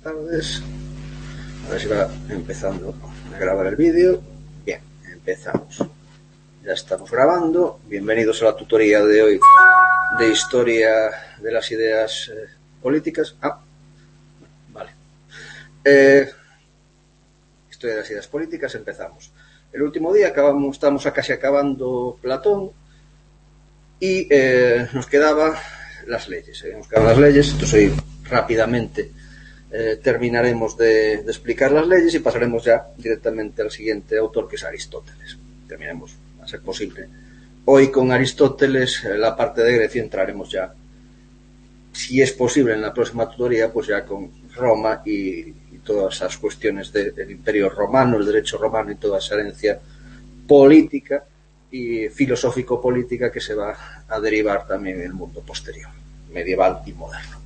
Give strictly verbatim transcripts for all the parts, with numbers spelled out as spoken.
tardes. A ver si va empezando a grabar el vídeo. Bien, empezamos. Ya estamos grabando. Bienvenidos a la tutoría de hoy de Historia de las Ideas eh, Políticas. Ah, vale. Eh, Historia de las Ideas Políticas, empezamos. El último día acabamos, estamos casi acabando Platón y eh, nos quedaba las leyes. Eh, nos quedaban las leyes, entonces hoy rápidamente eh, terminaremos de, de explicar las leyes y pasaremos ya directamente al siguiente autor, que es Aristóteles. Terminemos, a ser posible. Hoy con Aristóteles, eh, la parte de Grecia, entraremos ya, si es posible en la próxima tutoría, pues ya con Roma y, y todas esas cuestiones de, del Imperio Romano, el derecho romano y toda esa herencia política y filosófico-política que se va a derivar también en el mundo posterior, medieval y moderno.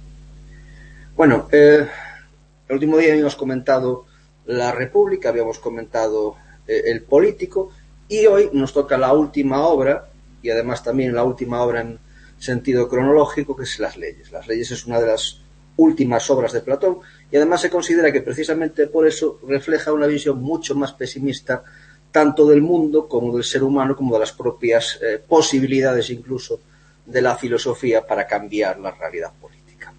Bueno, eh, el último día habíamos comentado la República, habíamos comentado eh, el político, y hoy nos toca la última obra, y además también la última obra en sentido cronológico, que es las leyes. Las leyes es una de las últimas obras de Platón, y además se considera que precisamente por eso refleja una visión mucho más pesimista tanto del mundo como del ser humano, como de las propias eh, posibilidades incluso de la filosofía para cambiar la realidad política.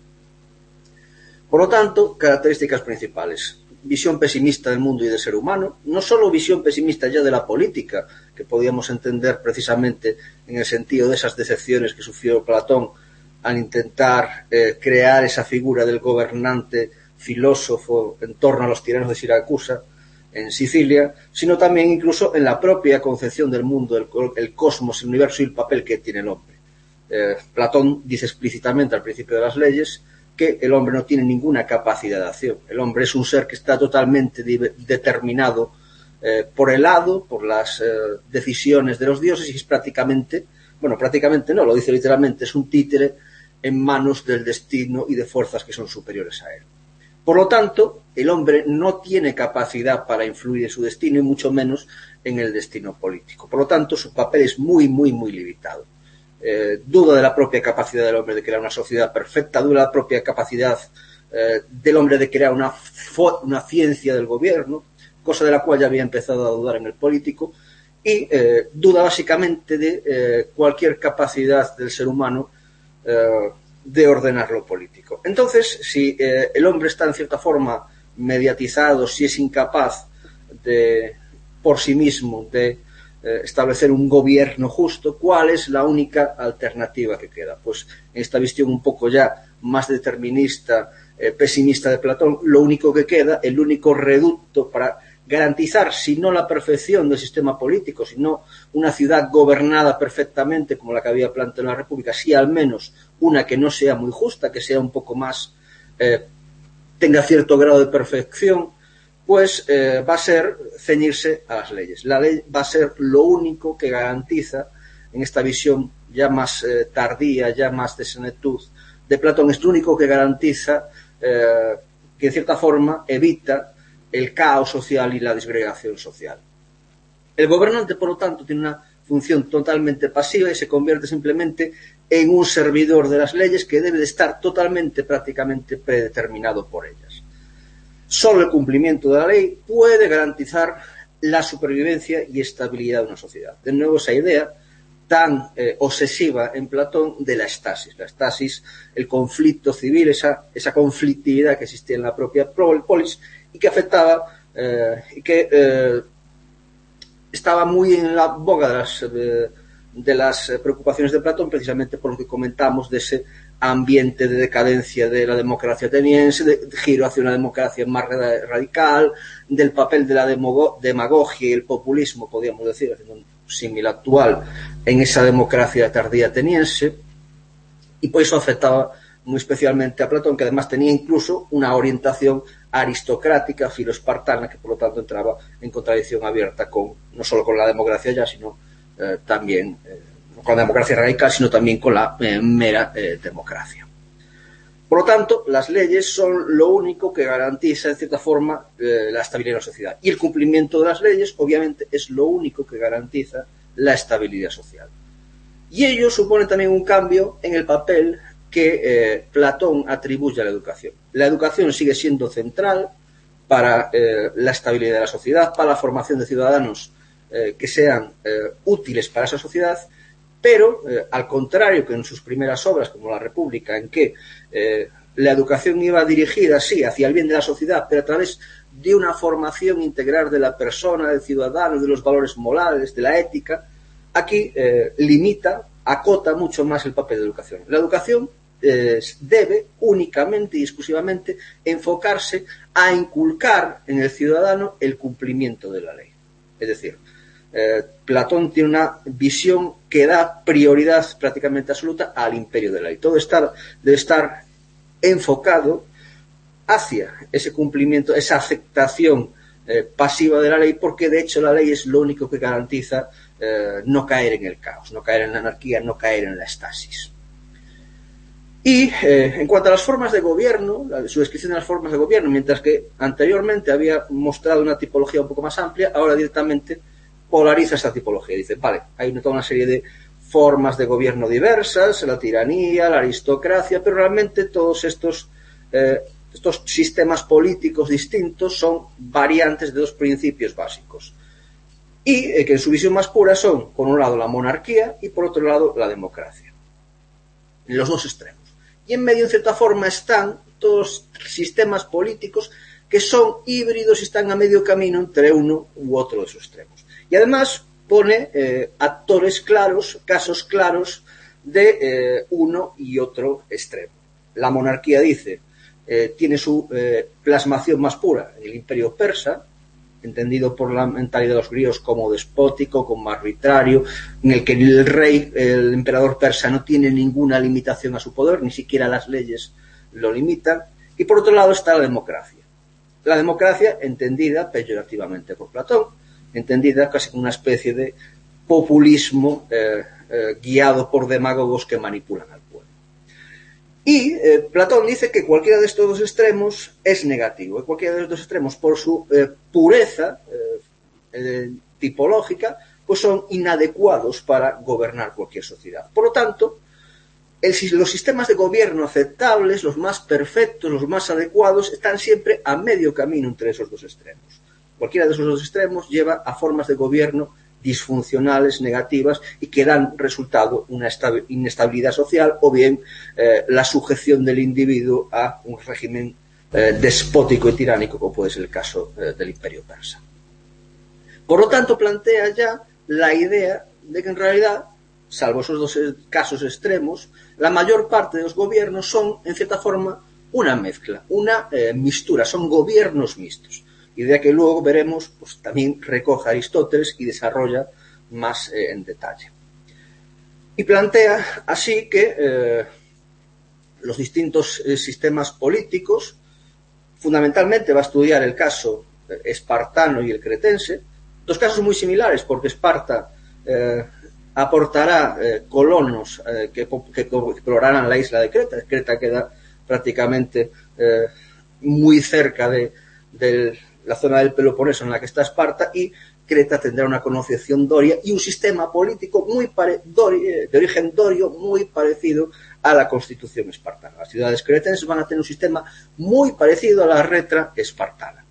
Por lo tanto, características principales. Visión pesimista del mundo y del ser humano, no solo visión pesimista ya de la política, que podíamos entender precisamente en el sentido de esas decepciones que sufrió Platón al intentar eh, crear esa figura del gobernante filósofo en torno a los tiranos de Siracusa, en Sicilia, sino también incluso en la propia concepción del mundo, el, el cosmos, el universo y el papel que tiene el hombre. Eh, Platón dice explícitamente al principio de las leyes que el hombre no tiene ninguna capacidad de acción. El hombre es un ser que está totalmente de, determinado eh, por el hado, por las eh, decisiones de los dioses, y es prácticamente, bueno, prácticamente no, lo dice literalmente, es un títere en manos del destino y de fuerzas que son superiores a él. Por lo tanto, el hombre no tiene capacidad para influir en su destino y mucho menos en el destino político. Por lo tanto, su papel es muy, muy, muy limitado. Eh, duda de la propia capacidad del hombre de crear una sociedad perfecta, duda de la propia capacidad eh, del hombre de crear una, una ciencia del gobierno, cosa de la cual ya había empezado a dudar en el político, y eh, duda básicamente de eh, cualquier capacidad del ser humano eh, de ordenar lo político. Entonces, si eh, el hombre está en cierta forma mediatizado, si es incapaz de, por sí mismo, de eh, establecer un gobierno justo, ¿cuál es la única alternativa que queda? Pues en esta visión un poco ya más determinista, eh, pesimista de Platón, lo único que queda, el único reducto para garantizar, si no la perfección del sistema político, sino una ciudad gobernada perfectamente como la que había planteado en la República, sí al menos una que no sea muy justa, que sea un poco más, eh, tenga cierto grado de perfección, pues eh, va a ser ceñirse a las leyes. La ley va a ser lo único que garantiza, en esta visión ya más eh, tardía, ya más de senectud de Platón, es lo único que garantiza eh, que en cierta forma evita el caos social y la disgregación social. El gobernante, por lo tanto, tiene una función totalmente pasiva y se convierte simplemente en un servidor de las leyes que debe de estar totalmente, prácticamente predeterminado por ellas. Solo el cumplimiento de la ley puede garantizar la supervivencia y estabilidad de una sociedad. De nuevo, esa idea tan eh, obsesiva en Platón de la estasis. La estasis, el conflicto civil, esa, esa conflictividad que existía en la propia polis y que afectaba eh, y que eh, estaba muy en la boga de las, de, de las preocupaciones de Platón, precisamente por lo que comentamos de ese ambiente de decadencia de la democracia ateniense, de, de giro hacia una democracia más radical, del papel de la demago, demagogia y el populismo, podríamos decir, haciendo un símil actual, en esa democracia tardía ateniense, y por eso afectaba muy especialmente a Platón, que además tenía incluso una orientación aristocrática, filoespartana, que por lo tanto entraba en contradicción abierta con, no solo con la democracia ya, sino eh, también eh, con la democracia radical, sino también con la eh, mera eh, democracia. Por lo tanto, las leyes son lo único que garantiza, en cierta forma, eh, la estabilidad de la sociedad. Y el cumplimiento de las leyes, obviamente, es lo único que garantiza la estabilidad social. Y ello supone también un cambio en el papel que eh, Platón atribuye a la educación. La educación sigue siendo central para eh, la estabilidad de la sociedad, para la formación de ciudadanos eh, que sean eh, útiles para esa sociedad, pero eh, al contrario que en sus primeras obras, como La República, en que eh, la educación iba dirigida, sí, hacia el bien de la sociedad, pero a través de una formación integral de la persona, del ciudadano, de los valores morales, de la ética, aquí eh, limita, acota mucho más el papel de la educación. La educación eh, debe únicamente y exclusivamente enfocarse a inculcar en el ciudadano el cumplimiento de la ley. Es decir, eh, Platón tiene una visión que da prioridad prácticamente absoluta al imperio de la ley. Todo está, debe estar enfocado hacia ese cumplimiento, esa aceptación eh, pasiva de la ley, porque de hecho la ley es lo único que garantiza eh, no caer en el caos, no caer en la anarquía, no caer en la estasis. Y eh, en cuanto a las formas de gobierno, la, su descripción de las formas de gobierno, mientras que anteriormente había mostrado una tipología un poco más amplia, ahora directamente polariza esta tipología. Dice, vale, hay toda una serie de formas de gobierno diversas, la tiranía, la aristocracia, pero realmente todos estos, eh, estos sistemas políticos distintos son variantes de dos principios básicos. Y eh, que en su visión más pura son, por un lado, la monarquía y por otro lado, la democracia. En los dos extremos. Y en medio, en cierta forma, están todos los sistemas políticos que son híbridos y están a medio camino entre uno u otro de esos extremos. Y además pone eh, actores claros, casos claros de eh, uno y otro extremo. La monarquía, dice, eh, tiene su eh, plasmación más pura en el imperio persa, entendido por la mentalidad de los griegos como despótico, como arbitrario, en el que el rey, el emperador persa, no tiene ninguna limitación a su poder, ni siquiera las leyes lo limitan. Y por otro lado está la democracia. La democracia entendida peyorativamente por Platón, entendida casi como una especie de populismo eh, eh, guiado por demagogos que manipulan al pueblo. Y eh, Platón dice que cualquiera de estos dos extremos es negativo, y cualquiera de los dos extremos, por su eh, pureza eh, eh, tipológica, pues son inadecuados para gobernar cualquier sociedad. Por lo tanto, el, los sistemas de gobierno aceptables, los más perfectos, los más adecuados, están siempre a medio camino entre esos dos extremos. Cualquiera de esos dos extremos lleva a formas de gobierno disfuncionales, negativas, y que dan resultado una inestabilidad social o bien eh, la sujeción del individuo a un régimen eh, despótico y tiránico, como puede ser el caso eh, del imperio persa. Por lo tanto, plantea ya la idea de que en realidad, salvo esos dos casos extremos, la mayor parte de los gobiernos son, en cierta forma, una mezcla, una eh, mistura, son gobiernos mixtos. Idea que luego veremos, pues también recoge Aristóteles y desarrolla más eh, en detalle. Y plantea así que eh, los distintos eh, sistemas políticos, fundamentalmente va a estudiar el caso eh, espartano y el cretense, dos casos muy similares, porque Esparta eh, aportará eh, colonos eh, que, que, que explorarán la isla de Creta. Creta queda prácticamente eh, muy cerca de, del la zona del Peloponeso en la que está Esparta, y Creta tendrá una concepción doria y un sistema político muy pare, dorio, de origen dorio muy parecido a la constitución espartana. Las ciudades cretenses van a tener un sistema muy parecido a la retra espartana.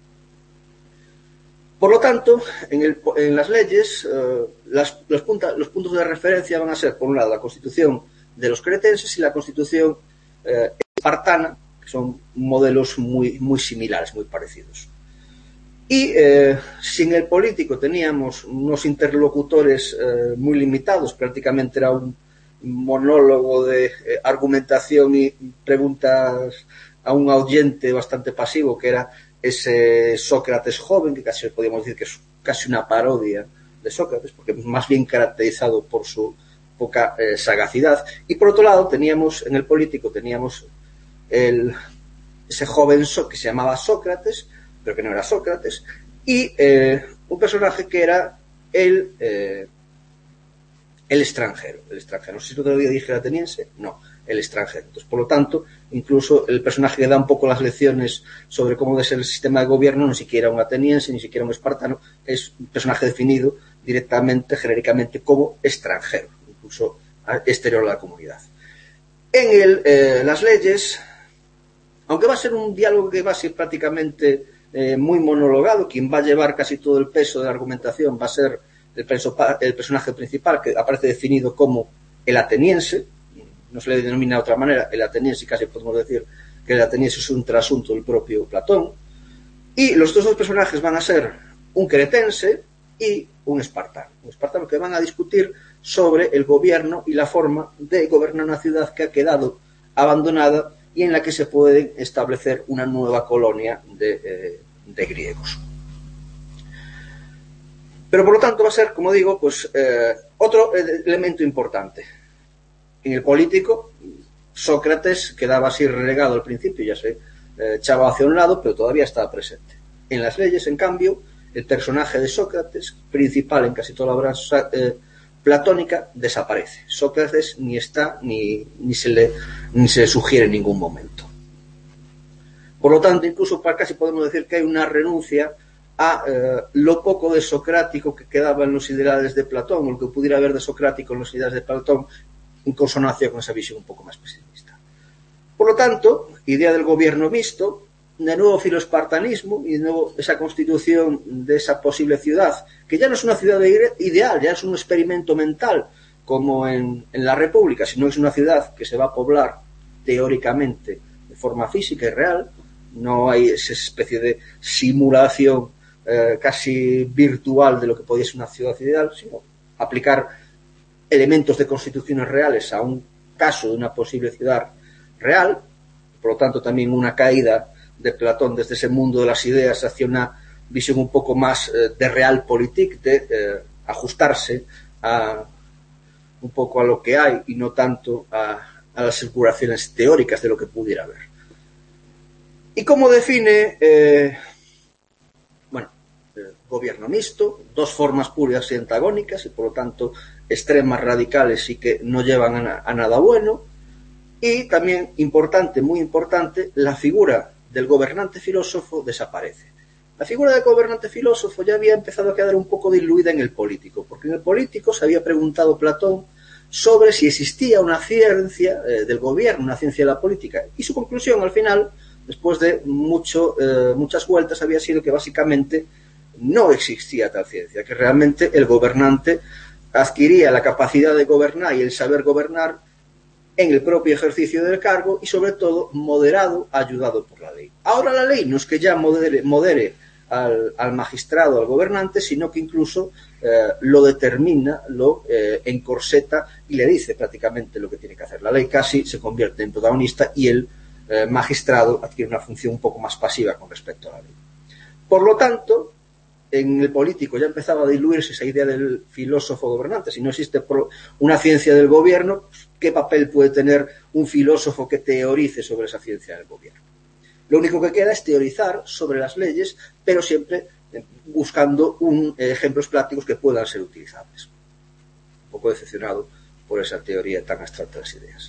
Por lo tanto, en, el, en las leyes, eh, las, los, punta, los puntos de referencia van a ser, por un lado, la constitución de los cretenses y la constitución eh, espartana, que son modelos muy, muy similares, muy parecidos. Y eh, si en el político teníamos unos interlocutores eh, muy limitados, prácticamente era un monólogo de eh, argumentación y preguntas a un oyente bastante pasivo, que era ese Sócrates joven, que casi podríamos decir que es casi una parodia de Sócrates, porque es más bien caracterizado por su poca eh, sagacidad. Y por otro lado, teníamos en el político teníamos el, ese joven que se llamaba Sócrates, pero que no era Sócrates, y eh, un personaje que era el, eh, el extranjero. El extranjero. No sé si otro día dije el ateniense, no, el extranjero. Entonces, por lo tanto, incluso el personaje que da un poco las lecciones sobre cómo debe ser el sistema de gobierno, no siquiera un ateniense, ni siquiera un espartano, es un personaje definido directamente, genéricamente, como extranjero, incluso exterior a la comunidad. En el, eh, las leyes, aunque va a ser un diálogo que va a ser prácticamente eh, muy monologado, quien va a llevar casi todo el peso de la argumentación va a ser el, perso el personaje principal, que aparece definido como el ateniense, no se le denomina de otra manera, el ateniense, casi podemos decir que el ateniense es un trasunto del propio Platón, y los dos, dos personajes van a ser un cretense y un espartano, un espartano que van a discutir sobre el gobierno y la forma de gobernar una ciudad que ha quedado abandonada y en la que se puede establecer una nueva colonia de, eh, de griegos. Pero por lo tanto va a ser, como digo, pues eh, otro elemento importante. En el político, Sócrates quedaba así relegado al principio, ya se eh, echaba hacia un lado, pero todavía estaba presente. En las leyes, en cambio, el personaje de Sócrates, principal en casi toda la obra eh, platónica, desaparece. Sócrates ni está, ni, ni, se le, ni se le sugiere en ningún momento. Por lo tanto, incluso casi podemos decir que hay una renuncia a eh, lo poco de socrático que quedaba en los ideales de Platón, o lo que pudiera haber de socrático en los ideales de Platón, en consonancia con esa visión un poco más pesimista. Por lo tanto, idea del gobierno mixto, de nuevo filoespartanismo y de nuevo esa constitución de esa posible ciudad, que ya no es una ciudad ideal, ya es un experimento mental como en, en la República, sino es una ciudad que se va a poblar teóricamente de forma física y real. No hay esa especie de simulación eh, casi virtual de lo que podría ser una ciudad ideal, sino aplicar elementos de constituciones reales a un caso de una posible ciudad real. Por lo tanto, también una caída de Platón desde ese mundo de las ideas hacia una visión un poco más eh, de realpolitik, de eh, ajustarse a un poco a lo que hay y no tanto a, a las circulaciones teóricas de lo que pudiera haber. ¿Y cómo define eh, bueno, eh, gobierno mixto? Dos formas puras y antagónicas y por lo tanto extremas, radicales y que no llevan a, a nada bueno. Y también importante, muy importante, la figura del gobernante filósofo desaparece. La figura del gobernante filósofo ya había empezado a quedar un poco diluida en el político, porque en el político se había preguntado Platón sobre si existía una ciencia eh, del gobierno, una ciencia de la política, y su conclusión al final, después de mucho, eh, muchas vueltas, había sido que básicamente no existía tal ciencia, que realmente el gobernante adquiría la capacidad de gobernar y el saber gobernar en el propio ejercicio del cargo y sobre todo moderado, ayudado por la ley. Ahora la ley no es que ya modere, modere al, al magistrado, al gobernante, sino que incluso eh, lo determina, lo eh, encorseta y le dice prácticamente lo que tiene que hacer. La ley casi se convierte en protagonista y el eh, magistrado adquiere una función un poco más pasiva con respecto a la ley. Por lo tanto, en el político ya empezaba a diluirse esa idea del filósofo gobernante. Si no existe una ciencia del gobierno, ¿qué papel puede tener un filósofo que teorice sobre esa ciencia del gobierno? Lo único que queda es teorizar sobre las leyes, pero siempre buscando un, eh, ejemplos prácticos que puedan ser utilizables. Un poco decepcionado por esa teoría tan abstracta de las ideas.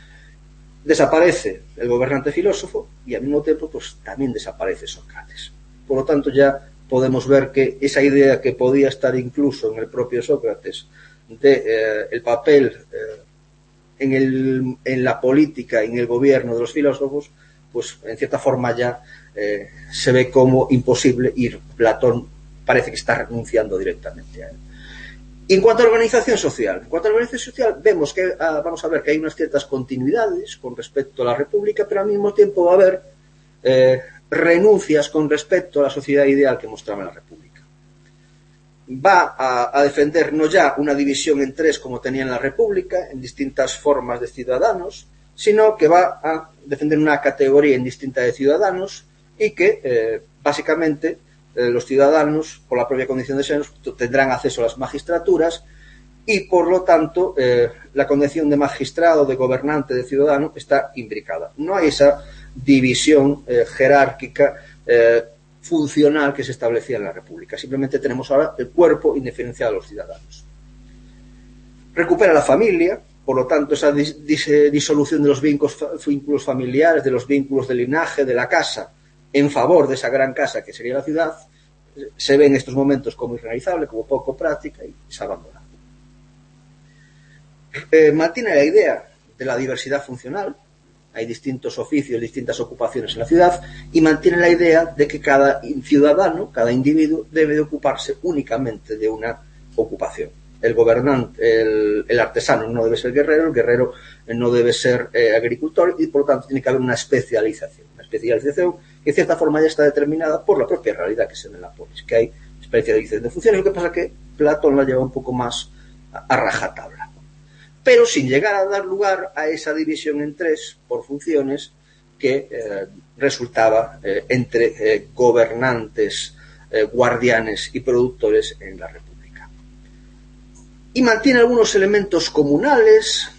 Desaparece el gobernante filósofo y al mismo tiempo pues, también desaparece Sócrates. Por lo tanto, ya podemos ver que esa idea que podía estar incluso en el propio Sócrates de eh, el papel eh, en, el, en la política y en el gobierno de los filósofos, pues en cierta forma ya eh, se ve como imposible y Platón parece que está renunciando directamente a él. Y en cuanto a la organización social, en cuanto a la organización social vemos que ah, vamos a ver que hay unas ciertas continuidades con respecto a la República, pero al mismo tiempo va a haber eh, renuncias con respecto a la sociedad ideal que mostraba la República. Va a, a defender no ya una división en tres como tenía en la República, en distintas formas de ciudadanos, sino que va a defender una categoría indistinta de ciudadanos y que eh, básicamente eh, los ciudadanos, por la propia condición de ser, tendrán acceso a las magistraturas y por lo tanto eh, la condición de magistrado, de gobernante, de ciudadano está imbricada. No hay esa división eh, jerárquica eh, funcional que se establecía en la República. Simplemente tenemos ahora el cuerpo indiferenciado de los ciudadanos. Recupera la familia, por lo tanto esa dis dis disolución de los vínculos, vínculos familiares, de los vínculos de linaje, de la casa, en favor de esa gran casa que sería la ciudad, se ve en estos momentos como irrealizable, como poco práctica y se abandona. Eh, mantiene la idea de la diversidad funcional, hay distintos oficios, distintas ocupaciones en la ciudad, y mantiene la idea de que cada ciudadano, cada individuo, debe de ocuparse únicamente de una ocupación. El gobernante, el, el artesano no debe ser guerrero, el guerrero no debe ser eh, agricultor, y por lo tanto tiene que haber una especialización. Una especialización que de cierta forma ya está determinada por la propia realidad que se ve en la polis, que hay especialización de funciones. Lo que pasa es que Platón la lleva un poco más a, a rajatabla, pero sin llegar a dar lugar a esa división en tres por funciones que eh, resultaba eh, entre eh, gobernantes, eh, guardianes y productores en la República. Y mantiene algunos elementos comunales,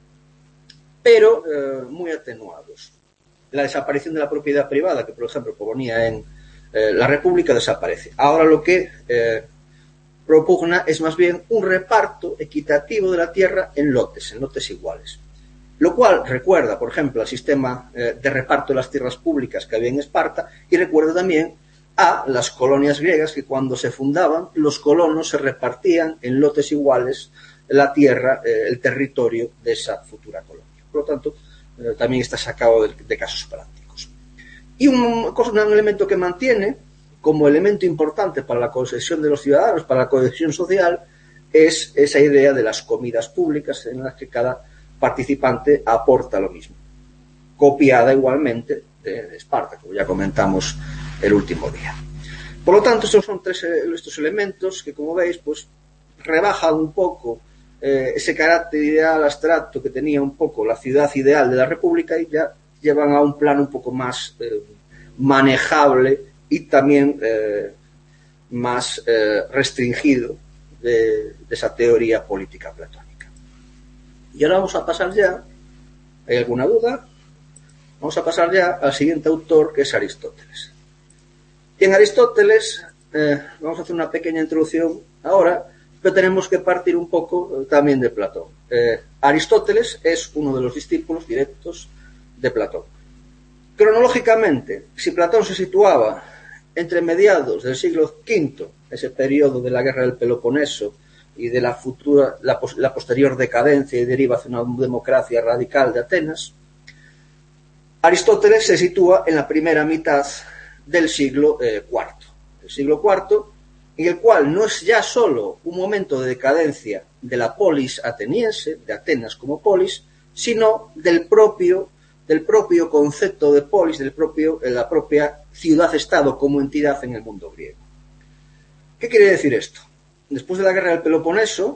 pero eh, muy atenuados. La desaparición de la propiedad privada, que por ejemplo proponía en eh, la República, desaparece. Ahora lo que eh, propugna es más bien un reparto equitativo de la tierra en lotes, en lotes iguales. Lo cual recuerda, por ejemplo, al sistema eh, de reparto de las tierras públicas que había en Esparta, y recuerda también a las colonias griegas, que cuando se fundaban, los colonos se repartían en lotes iguales la tierra, eh, el territorio de esa futura colonia. Por lo tanto, eh, también está sacado de, de casos prácticos. Y un, un elemento que mantiene como elemento importante para la cohesión de los ciudadanos, para la cohesión social, es esa idea de las comidas públicas en las que cada participante aporta lo mismo, copiada igualmente de, de Esparta, como ya comentamos el último día. Por lo tanto, estos son tres estos elementos que, como veis, pues rebajan un poco eh, ese carácter ideal abstracto que tenía un poco la ciudad ideal de la República, y ya llevan a un plano un poco más eh, manejable y también eh, más eh, restringido de, de esa teoría política platónica. Y ahora vamos a pasar ya, ¿hay alguna duda? Vamos a pasar ya al siguiente autor, que es Aristóteles. Y en Aristóteles, eh, vamos a hacer una pequeña introducción ahora, pero tenemos que partir un poco eh, también de Platón. Eh, Aristóteles es uno de los discípulos directos de Platón. Cronológicamente, si Platón se situaba entre mediados del siglo quinto, ese periodo de la guerra del Peloponeso y de la futura, la, la posterior decadencia y deriva hacia una democracia radical de Atenas, Aristóteles se sitúa en la primera mitad del siglo eh, cuarto. El siglo cuarto, en el cual no es ya solo un momento de decadencia de la polis ateniense, de Atenas como polis, sino del propio, del propio concepto de polis, del propio, de la propia ciudad-estado como entidad en el mundo griego. ¿Qué quiere decir esto? Después de la guerra del Peloponeso,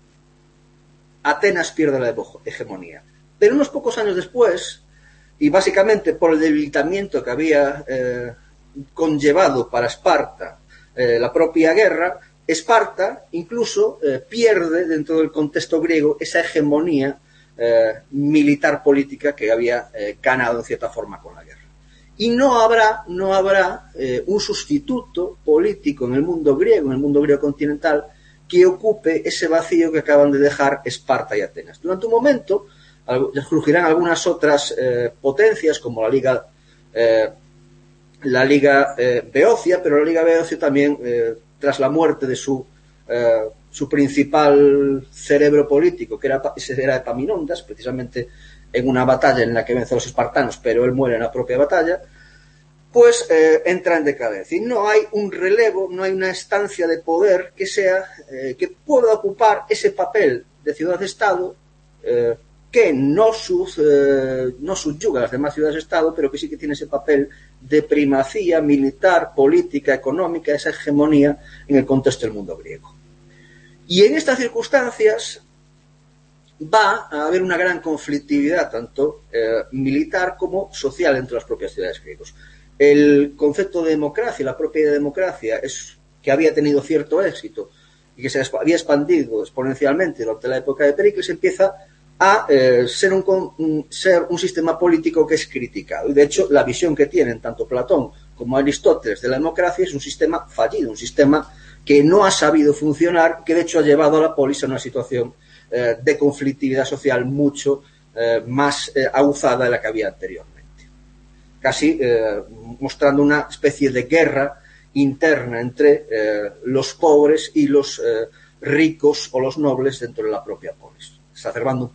Atenas pierde la hegemonía. Pero unos pocos años después, y básicamente por el debilitamiento que había eh, conllevado para Esparta eh, la propia guerra, Esparta incluso eh, pierde dentro del contexto griego esa hegemonía eh, militar política que había eh, ganado en cierta forma con la guerra. Y no habrá, no habrá eh, un sustituto político en el mundo griego, en el mundo griego continental, que ocupe ese vacío que acaban de dejar Esparta y Atenas. Durante un momento surgirán algunas otras eh, potencias, como la Liga eh, la Liga eh, Beocia, pero la Liga Beocia también, eh, tras la muerte de su, eh, su principal cerebro político, que era, era Epaminondas, precisamente en una batalla en la que vence a los espartanos, pero él muere en la propia batalla, pues eh, entra en decadencia. Y no hay un relevo, no hay una estancia de poder que sea eh, que pueda ocupar ese papel de ciudad-estado, eh, que no, sus, eh, no subyuga a las demás ciudades-estado, pero que sí que tiene ese papel de primacía militar, política, económica, esa hegemonía en el contexto del mundo griego. Y en estas circunstancias va a haber una gran conflictividad, tanto eh, militar como social, entre las propias ciudades griegas. El concepto de democracia, la propia democracia, es que había tenido cierto éxito y que se había expandido exponencialmente durante la época de Pericles, empieza a eh, ser, un, un, ser un sistema político que es criticado. Y de hecho, la visión que tienen tanto Platón como Aristóteles de la democracia es un sistema fallido, un sistema que no ha sabido funcionar, que de hecho ha llevado a la polis a una situación eh, de conflictividad social mucho eh, más eh, aguzada de la que había anteriormente. Casi eh, mostrando una especie de guerra interna entre eh, los pobres y los eh, ricos o los nobles dentro de la propia polis, exacerbando un poco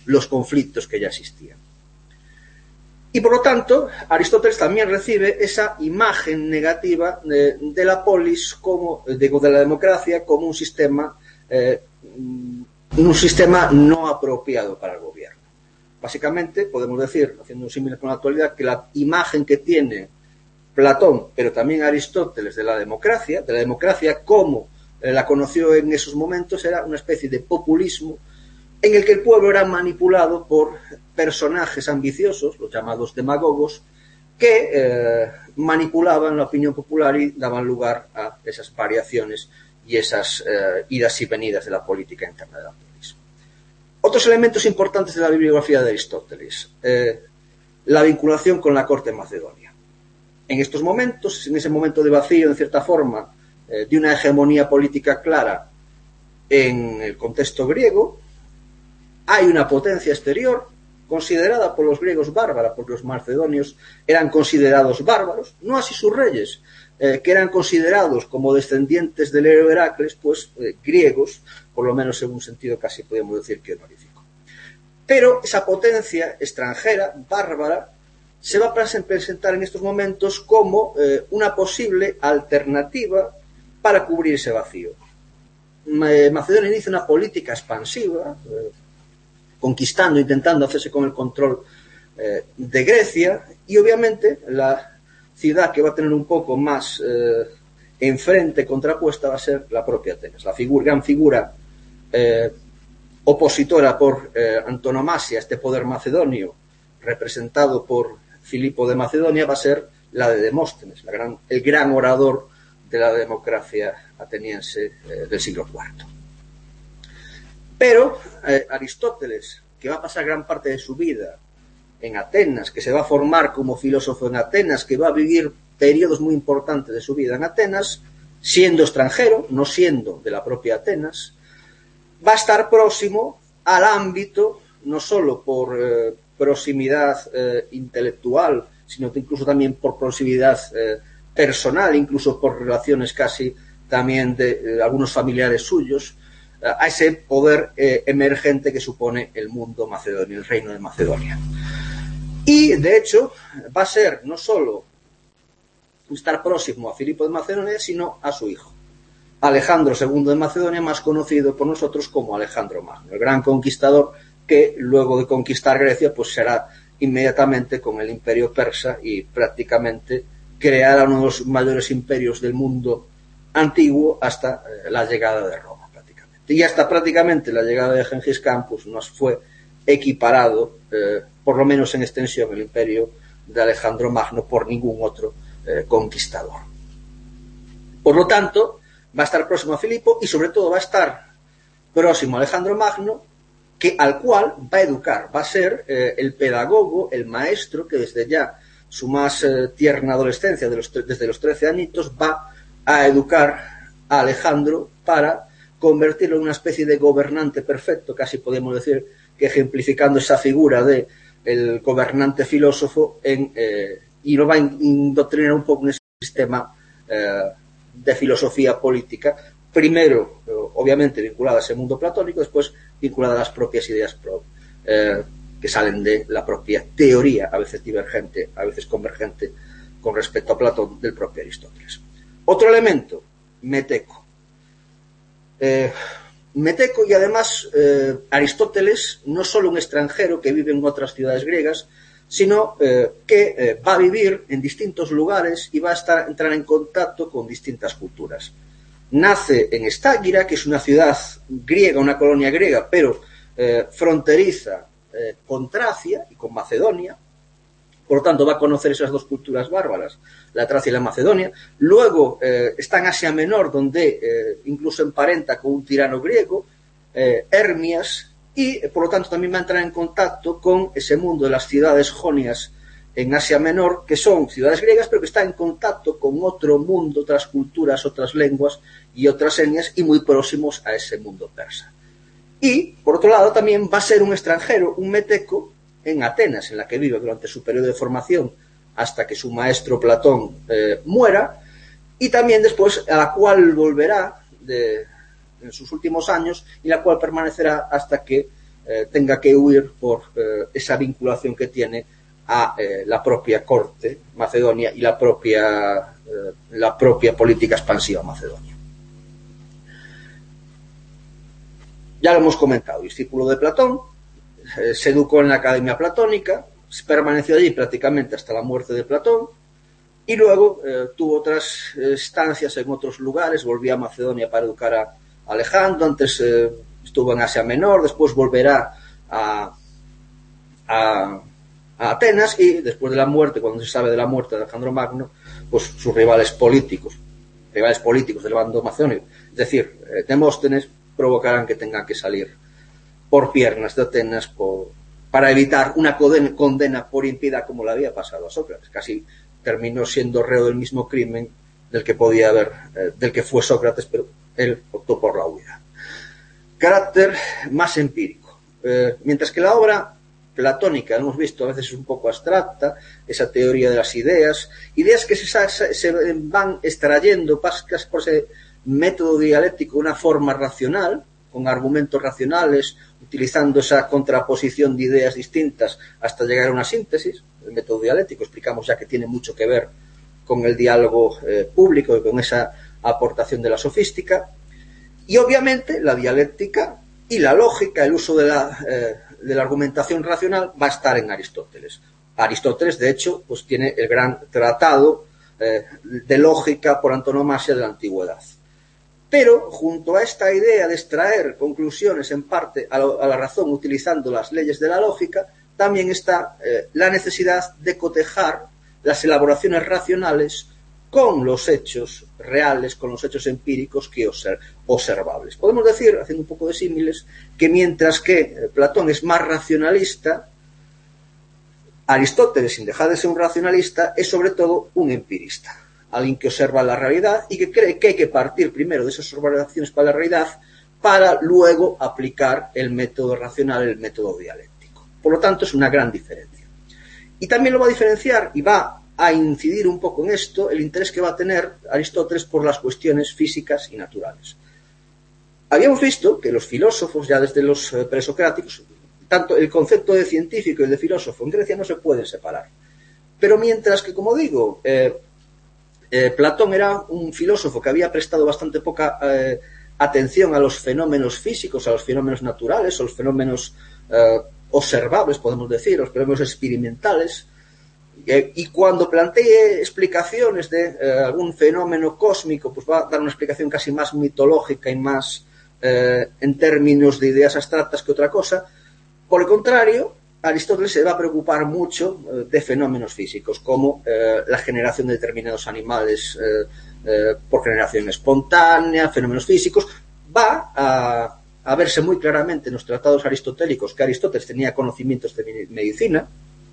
los conflictos que ya existían. Y por lo tanto, Aristóteles también recibe esa imagen negativa de, de la polis, como, de, de la democracia, como un sistema, eh, un sistema no apropiado para el gobierno. Básicamente, podemos decir, haciendo un símil con la actualidad, que la imagen que tiene Platón, pero también Aristóteles, de la democracia, de la democracia como eh, la conoció en esos momentos, era una especie de populismo en el que el pueblo era manipulado por personajes ambiciosos, los llamados demagogos, que eh, manipulaban la opinión popular y daban lugar a esas variaciones y esas eh, idas y venidas de la política interna de la polis. Otros elementos importantes de la bibliografía de Aristóteles. Eh, la vinculación con la corte macedonia. En estos momentos, en ese momento de vacío, en cierta forma, eh, de una hegemonía política clara en el contexto griego, hay una potencia exterior considerada por los griegos bárbara, porque los macedonios eran considerados bárbaros, no así sus reyes, eh, que eran considerados como descendientes del héroe Heracles, pues eh, griegos, por lo menos en un sentido casi podemos decir que honorífico. Pero esa potencia extranjera, bárbara, se va a presentar en estos momentos como eh, una posible alternativa para cubrir ese vacío. Macedonia inicia una política expansiva, eh, conquistando, intentando hacerse con el control eh, de Grecia, y obviamente la ciudad que va a tener un poco más eh, enfrente, contrapuesta, va a ser la propia Atenas. La figura, gran figura eh, opositora por eh, antonomasia a este poder macedonio, representado por Filipo de Macedonia, va a ser la de Demóstenes, la gran, el gran orador de la democracia ateniense eh, del siglo cuarto. Pero eh, Aristóteles, que va a pasar gran parte de su vida en Atenas, que se va a formar como filósofo en Atenas, que va a vivir periodos muy importantes de su vida en Atenas, siendo extranjero, no siendo de la propia Atenas, va a estar próximo al ámbito, no solo por eh, proximidad eh, intelectual, sino que incluso también por proximidad eh, personal, incluso por relaciones casi también de eh, algunos familiares suyos, a ese poder eh, emergente que supone el mundo macedonio, el reino de Macedonia. Y, de hecho, va a ser no solo estar próximo a Filipo de Macedonia, sino a su hijo, Alejandro segundo de Macedonia, más conocido por nosotros como Alejandro Magno, el gran conquistador que, luego de conquistar Grecia, pues será inmediatamente con el imperio persa y prácticamente creará uno de los mayores imperios del mundo antiguo hasta eh, la llegada de Roma. Y hasta prácticamente la llegada de Gengis Khan pues, nos fue equiparado, eh, por lo menos en extensión, el imperio de Alejandro Magno por ningún otro eh, conquistador. Por lo tanto, va a estar próximo a Filipo y sobre todo va a estar próximo a Alejandro Magno, que, al cual va a educar, va a ser eh, el pedagogo, el maestro, que desde ya su más eh, tierna adolescencia, de los, desde los trece añitos, va a educar a Alejandro para convertirlo en una especie de gobernante perfecto, casi podemos decir que ejemplificando esa figura de el gobernante filósofo, en, eh, y lo va a indoctrinar un poco en ese sistema eh, de filosofía política, primero, eh, obviamente, vinculada a ese mundo platónico, después vinculada a las propias ideas pro, eh, que salen de la propia teoría, a veces divergente, a veces convergente, con respecto a Platón, del propio Aristóteles. Otro elemento, Meteco. Eh, Meteco y además eh, Aristóteles, no solo un extranjero que vive en otras ciudades griegas, sino eh, que eh, va a vivir en distintos lugares y va a estar, entrar en contacto con distintas culturas. Nace en Estágira, que es una ciudad griega, una colonia griega, pero eh, fronteriza eh, con Tracia y con Macedonia. Por lo tanto, va a conocer esas dos culturas bárbaras, la Tracia y la Macedonia. Luego eh, está en Asia Menor, donde eh, incluso emparenta con un tirano griego, eh, Hermias, y eh, por lo tanto también va a entrar en contacto con ese mundo de las ciudades jonias en Asia Menor, que son ciudades griegas, pero que están en contacto con otro mundo, otras culturas, otras lenguas y otras etnias, y muy próximos a ese mundo persa. Y, por otro lado, también va a ser un extranjero, un meteco, en Atenas, en la que vive durante su periodo de formación hasta que su maestro Platón eh, muera, y también después a la cual volverá de, en sus últimos años y la cual permanecerá hasta que eh, tenga que huir por eh, esa vinculación que tiene a eh, la propia corte macedonia y la propia, eh, la propia política expansiva macedonia. Ya lo hemos comentado, discípulo de Platón, eh, se educó en la Academia Platónica, permaneció allí prácticamente hasta la muerte de Platón, y luego eh, tuvo otras estancias en otros lugares, volvió a Macedonia para educar a Alejandro, antes eh, estuvo en Asia Menor, después volverá a, a, a Atenas, y después de la muerte, cuando se sabe de la muerte de Alejandro Magno, pues sus rivales políticos, rivales políticos del bando macedonio, es decir, eh, Demóstenes, provocarán que tengan que salir por piernas de Atenas por, para evitar una condena, condena por impiedad como le había pasado a Sócrates. Casi terminó siendo reo del mismo crimen del que podía haber, eh, del que fue Sócrates, pero él optó por la huida. Carácter más empírico. Eh, mientras que la obra platónica, hemos visto, a veces es un poco abstracta, esa teoría de las ideas, ideas que se, se van extrayendo pascas por ese método dialéctico, una forma racional, con argumentos racionales, utilizando esa contraposición de ideas distintas hasta llegar a una síntesis. El método dialéctico, explicamos ya que tiene mucho que ver con el diálogo eh, público y con esa aportación de la sofística. Y obviamente la dialéctica y la lógica, el uso de la, eh, de la argumentación racional va a estar en Aristóteles. Aristóteles, de hecho, pues tiene el gran tratado eh, de lógica por antonomasia de la antigüedad. Pero, junto a esta idea de extraer conclusiones en parte a, lo, a la razón utilizando las leyes de la lógica, también está eh, la necesidad de cotejar las elaboraciones racionales con los hechos reales, con los hechos empíricos que observ observables. Podemos decir, haciendo un poco de símiles, que mientras que eh, Platón es más racionalista, Aristóteles, sin dejar de ser un racionalista, es sobre todo un empirista. Alguien que observa la realidad y que cree que hay que partir primero de esas observaciones para la realidad para luego aplicar el método racional, el método dialéctico. Por lo tanto, es una gran diferencia. Y también lo va a diferenciar y va a incidir un poco en esto el interés que va a tener Aristóteles por las cuestiones físicas y naturales. Habíamos visto que los filósofos, ya desde los eh, presocráticos, tanto el concepto de científico y el de filósofo en Grecia no se pueden separar. Pero mientras que, como digo, eh, Eh, Platón era un filósofo que había prestado bastante poca eh, atención a los fenómenos físicos, a los fenómenos naturales, a los fenómenos eh, observables, podemos decir, los fenómenos experimentales. Eh, y cuando plantee explicaciones de eh, algún fenómeno cósmico, pues va a dar una explicación casi más mitológica y más eh, en términos de ideas abstractas que otra cosa. Por el contrario, Aristóteles se va a preocupar mucho eh, de fenómenos físicos, como eh, la generación de determinados animales eh, eh, por generación espontánea, fenómenos físicos. Va a, a verse muy claramente en los tratados aristotélicos que Aristóteles tenía conocimientos de medicina.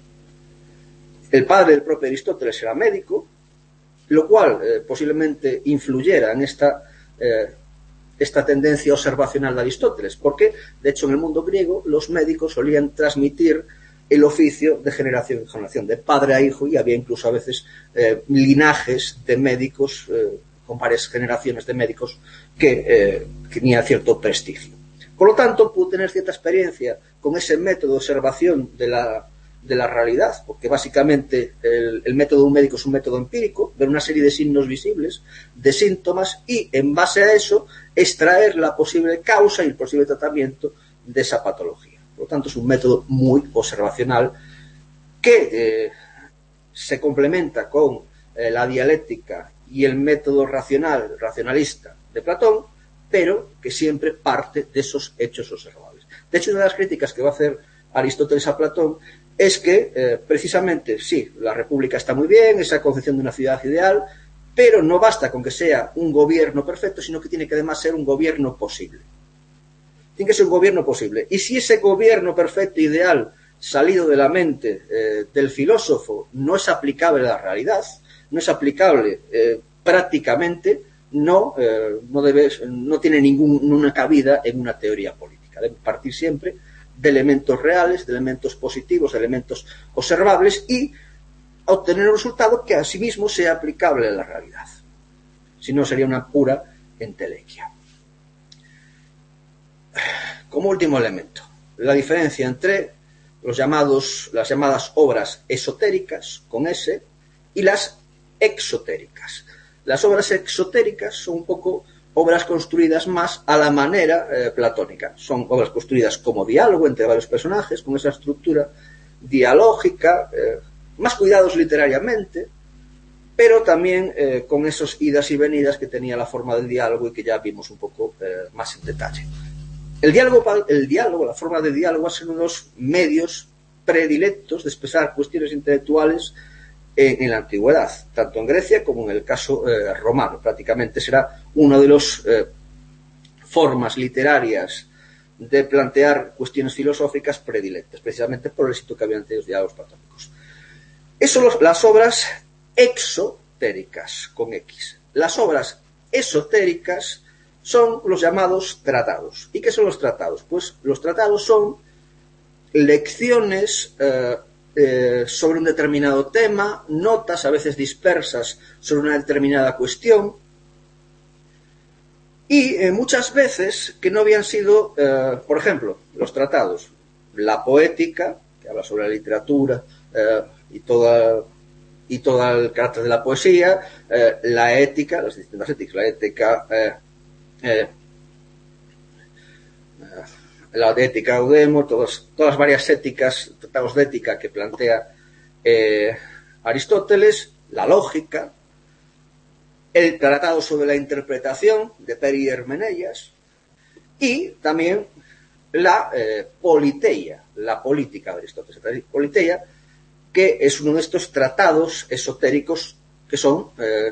El padre del propio Aristóteles era médico, lo cual eh, posiblemente influyera en esta... Eh, esta tendencia observacional de Aristóteles, porque, de hecho, en el mundo griego los médicos solían transmitir el oficio de generación en generación, de padre a hijo, y había incluso a veces eh, linajes de médicos, eh, con varias generaciones de médicos, que eh, tenían cierto prestigio. Por lo tanto, pudo tener cierta experiencia con ese método de observación de la, de la realidad, porque básicamente el, el método de un médico es un método empírico, ver una serie de signos visibles, de síntomas, y en base a eso extraer la posible causa y el posible tratamiento de esa patología. Por lo tanto, es un método muy observacional que eh, se complementa con eh, la dialéctica y el método racional, racionalista de Platón, pero que siempre parte de esos hechos observables. De hecho, una de las críticas que va a hacer Aristóteles a Platón es que, eh, precisamente, sí, la república está muy bien, esa concepción de una ciudad ideal, pero no basta con que sea un gobierno perfecto, sino que tiene que además ser un gobierno posible. Tiene que ser un gobierno posible. Y si ese gobierno perfecto, ideal, salido de la mente eh, del filósofo, no es aplicable a la realidad, no es aplicable eh, prácticamente, no, eh, no, debe, no tiene ninguna cabida en una teoría política. Debe partir siempre de elementos reales, de elementos positivos, de elementos observables, y obtener un resultado que asimismo sea aplicable a la realidad. Si no, sería una pura entelequia. Como último elemento, la diferencia entre los llamados, las llamadas obras esotéricas, con S, y las exotéricas. Las obras exotéricas son un poco obras construidas más a la manera eh, platónica. Son obras construidas como diálogo entre varios personajes, con esa estructura dialógica, eh, más cuidados literariamente, pero también eh, con esos idas y venidas que tenía la forma del diálogo y que ya vimos un poco eh, más en detalle. El diálogo, el diálogo, la forma de diálogo, ha sido uno de los medios predilectos de expresar cuestiones intelectuales en, en la antigüedad, tanto en Grecia como en el caso eh, romano. Prácticamente será una de las eh, formas literarias de plantear cuestiones filosóficas predilectas, precisamente por el éxito que habían tenido los diálogos platónicos. Eso los, las obras exotéricas, con X. Las obras esotéricas son los llamados tratados. ¿Y qué son los tratados? Pues los tratados son lecciones eh, eh, sobre un determinado tema, notas a veces dispersas sobre una determinada cuestión, y eh, muchas veces que no habían sido, eh, por ejemplo, los tratados, la poética, que habla sobre la literatura eh, y toda y todo el carácter de la poesía, eh, la ética, las distintas éticas, la ética eh, Eh, la de ética Eudemo, todas, todas las varias éticas, tratados de ética que plantea eh, Aristóteles, la lógica, el tratado sobre la interpretación de Peri Hermeneias y también la eh, politeia, la política de Aristóteles, la politeia, que es uno de estos tratados esotéricos que son eh,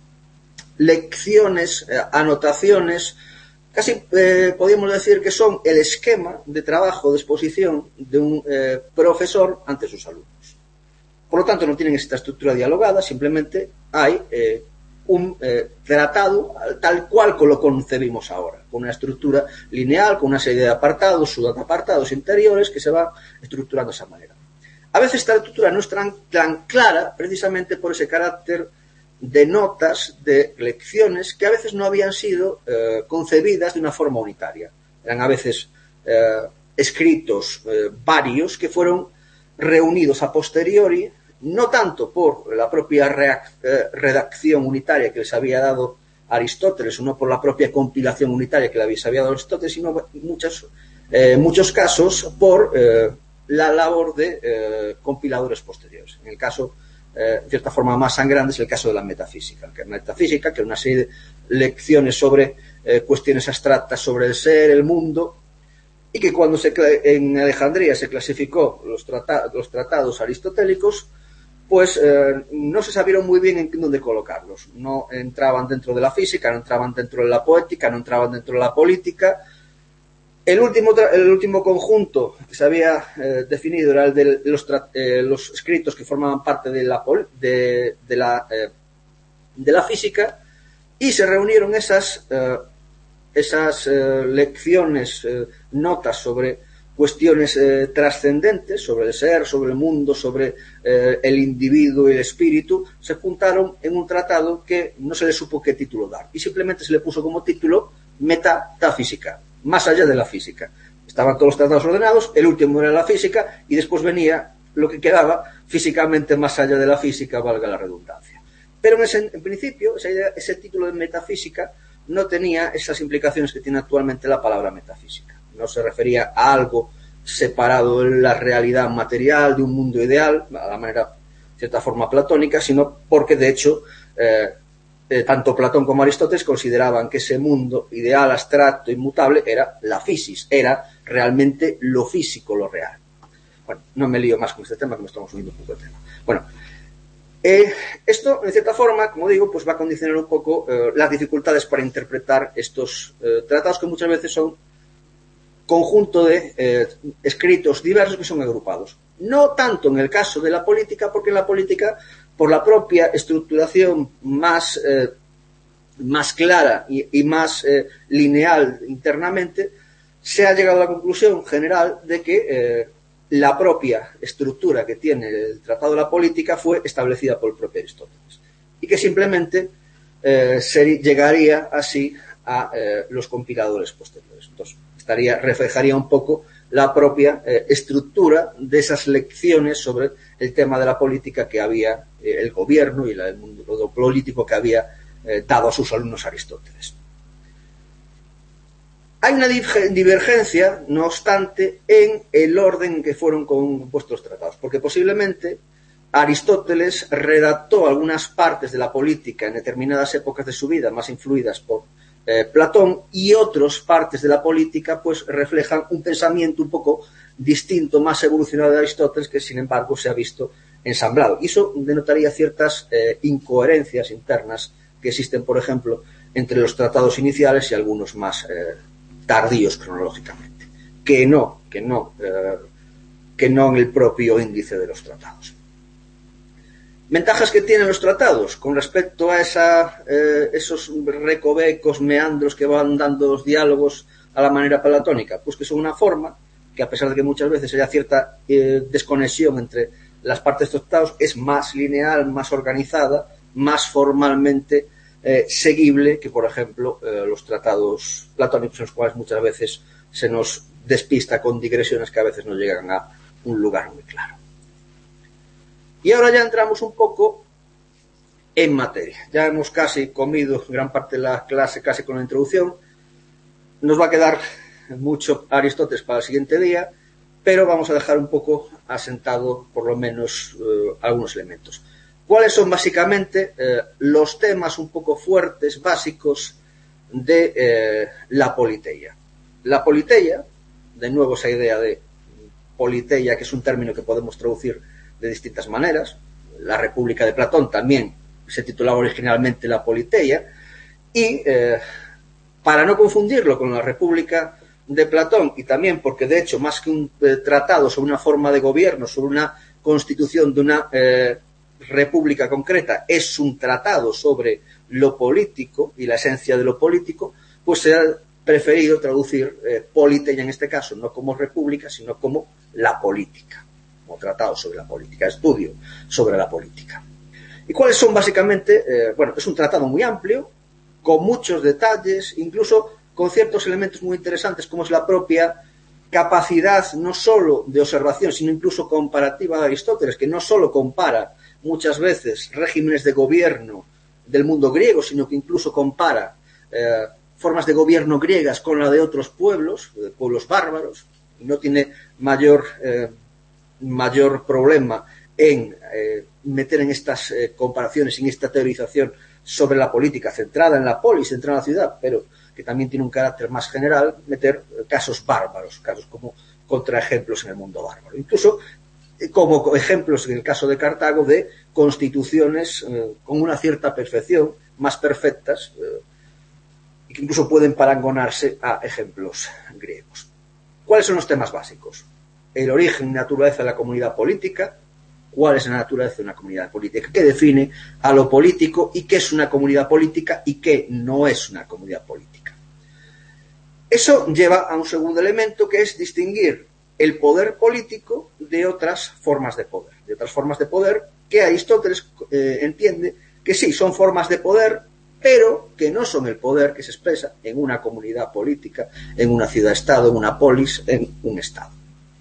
lecciones, eh, anotaciones, casi eh, podríamos decir que son el esquema de trabajo, de exposición de un eh, profesor ante sus alumnos. Por lo tanto, no tienen esta estructura dialogada, simplemente hay eh, un eh, tratado tal cual como lo concebimos ahora, con una estructura lineal, con una serie de apartados, subapartados interiores que se va estructurando de esa manera. A veces esta estructura no es tan, tan clara, precisamente por ese carácter de notas, de lecciones que a veces no habían sido eh, concebidas de una forma unitaria. Eran a veces eh, escritos eh, varios que fueron reunidos a posteriori, no tanto por la propia eh, redacción unitaria que les había dado Aristóteles, o no por la propia compilación unitaria que les había dado Aristóteles, sino en muchos, eh, muchos casos por eh, la labor de eh, compiladores posteriores. En el caso Eh, de cierta forma más sangrante es el caso de la metafísica, que es metafísica, que es una serie de lecciones sobre eh, cuestiones abstractas sobre el ser, el mundo, y que cuando se, en Alejandría se clasificó los, trata, los tratados aristotélicos, pues eh, no se sabieron muy bien en dónde colocarlos. No entraban dentro de la física, no entraban dentro de la poética, no entraban dentro de la política. El último, el último conjunto que se había eh, definido era el de los, eh, los escritos que formaban parte de la, de, de la, eh, de la física, y se reunieron esas, eh, esas eh, lecciones, eh, notas sobre cuestiones eh, trascendentes, sobre el ser, sobre el mundo, sobre eh, el individuo y el espíritu, se juntaron en un tratado que no se le supo qué título dar, y simplemente se le puso como título Metafísica, más allá de la física. Estaban todos los tratados ordenados, el último era la física, y después venía lo que quedaba físicamente más allá de la física, valga la redundancia. Pero en, ese, en principio, esa idea, ese título de metafísica no tenía esas implicaciones que tiene actualmente la palabra metafísica. No se refería a algo separado de la realidad material, de un mundo ideal, a la manera, de cierta forma, platónica, sino porque, de hecho, eh, Eh, tanto Platón como Aristóteles consideraban que ese mundo ideal, abstracto, inmutable, era la fisis, era realmente lo físico, lo real. Bueno, no me lío más con este tema, que me estamos subiendo un poco el tema. Bueno, eh, esto, en cierta forma, como digo, pues va a condicionar un poco eh, las dificultades para interpretar estos eh, tratados, que muchas veces son conjunto de eh, escritos diversos que son agrupados. No tanto en el caso de la política, porque en la política, por la propia estructuración más, eh, más clara y, y más eh, lineal internamente, se ha llegado a la conclusión general de que eh, la propia estructura que tiene el Tratado de la Política fue establecida por el propio Aristóteles, y que simplemente eh, se llegaría así a eh, los compiladores posteriores. Entonces, estaría, reflejaría un poco la propia eh, estructura de esas lecciones sobre el tema de la política que había eh, el gobierno y la, el mundo político que había eh, dado a sus alumnos Aristóteles. Hay una divergencia, no obstante, en el orden en que fueron compuestos los tratados, porque posiblemente Aristóteles redactó algunas partes de la política en determinadas épocas de su vida, más influidas por eh, Platón, y otras partes de la política pues reflejan un pensamiento un poco distinto, más evolucionado de Aristóteles, que sin embargo se ha visto ensamblado. Y eso denotaría ciertas eh, incoherencias internas que existen, por ejemplo, entre los tratados iniciales y algunos más eh, tardíos cronológicamente, que no, que no, eh, que no en el propio índice de los tratados. Ventajas que tienen los tratados con respecto a esa, eh, esos recovecos, meandros que van dando los diálogos a la manera platónica, pues que son una forma que, a pesar de que muchas veces haya cierta eh, desconexión entre las partes de los tratados, es más lineal, más organizada, más formalmente eh, seguible que, por ejemplo, eh, los tratados platónicos, en los cuales muchas veces se nos despista con digresiones que a veces no llegan a un lugar muy claro. Y ahora ya entramos un poco en materia. Ya hemos casi comido gran parte de la clase, casi con la introducción. Nos va a quedar mucho Aristóteles para el siguiente día, pero vamos a dejar un poco asentado por lo menos eh, algunos elementos. ¿Cuáles son básicamente eh, los temas un poco fuertes, básicos de eh, la politeia? La politeia, de nuevo esa idea de politeia, que es un término que podemos traducir de distintas maneras. La República de Platón también se titulaba originalmente la Politeia, y eh, para no confundirlo con la República de Platón, y también porque de hecho más que un eh, tratado sobre una forma de gobierno, sobre una constitución de una eh, república concreta, es un tratado sobre lo político y la esencia de lo político, pues se ha preferido traducir eh, Politeia en este caso, no como república, sino como la política, como tratado sobre la política, estudio sobre la política. ¿Y cuáles son básicamente? Eh, bueno, es un tratado muy amplio, con muchos detalles, incluso con ciertos elementos muy interesantes, como es la propia capacidad no solo de observación, sino incluso comparativa de Aristóteles, que no solo compara muchas veces regímenes de gobierno del mundo griego, sino que incluso compara eh, formas de gobierno griegas con la de otros pueblos, de pueblos bárbaros, y no tiene mayor, eh, mayor problema en eh, meter en estas eh, comparaciones, en esta teorización sobre la política centrada en la polis, centrada en la ciudad, pero que también tiene un carácter más general, meter casos bárbaros, casos como contraejemplos en el mundo bárbaro. Incluso eh, como ejemplos en el caso de Cartago de constituciones eh, con una cierta perfección, más perfectas, eh, y que incluso pueden parangonarse a ejemplos griegos. ¿Cuáles son los temas básicos? El origen y naturaleza de la comunidad política. ¿Cuál es la naturaleza de una comunidad política? ¿Qué define a lo político y qué es una comunidad política y qué no es una comunidad política? Eso lleva a un segundo elemento, que es distinguir el poder político de otras formas de poder, de otras formas de poder que Aristóteles eh, entiende que sí, son formas de poder, pero que no son el poder que se expresa en una comunidad política, en una ciudad-estado, en una polis, en un estado.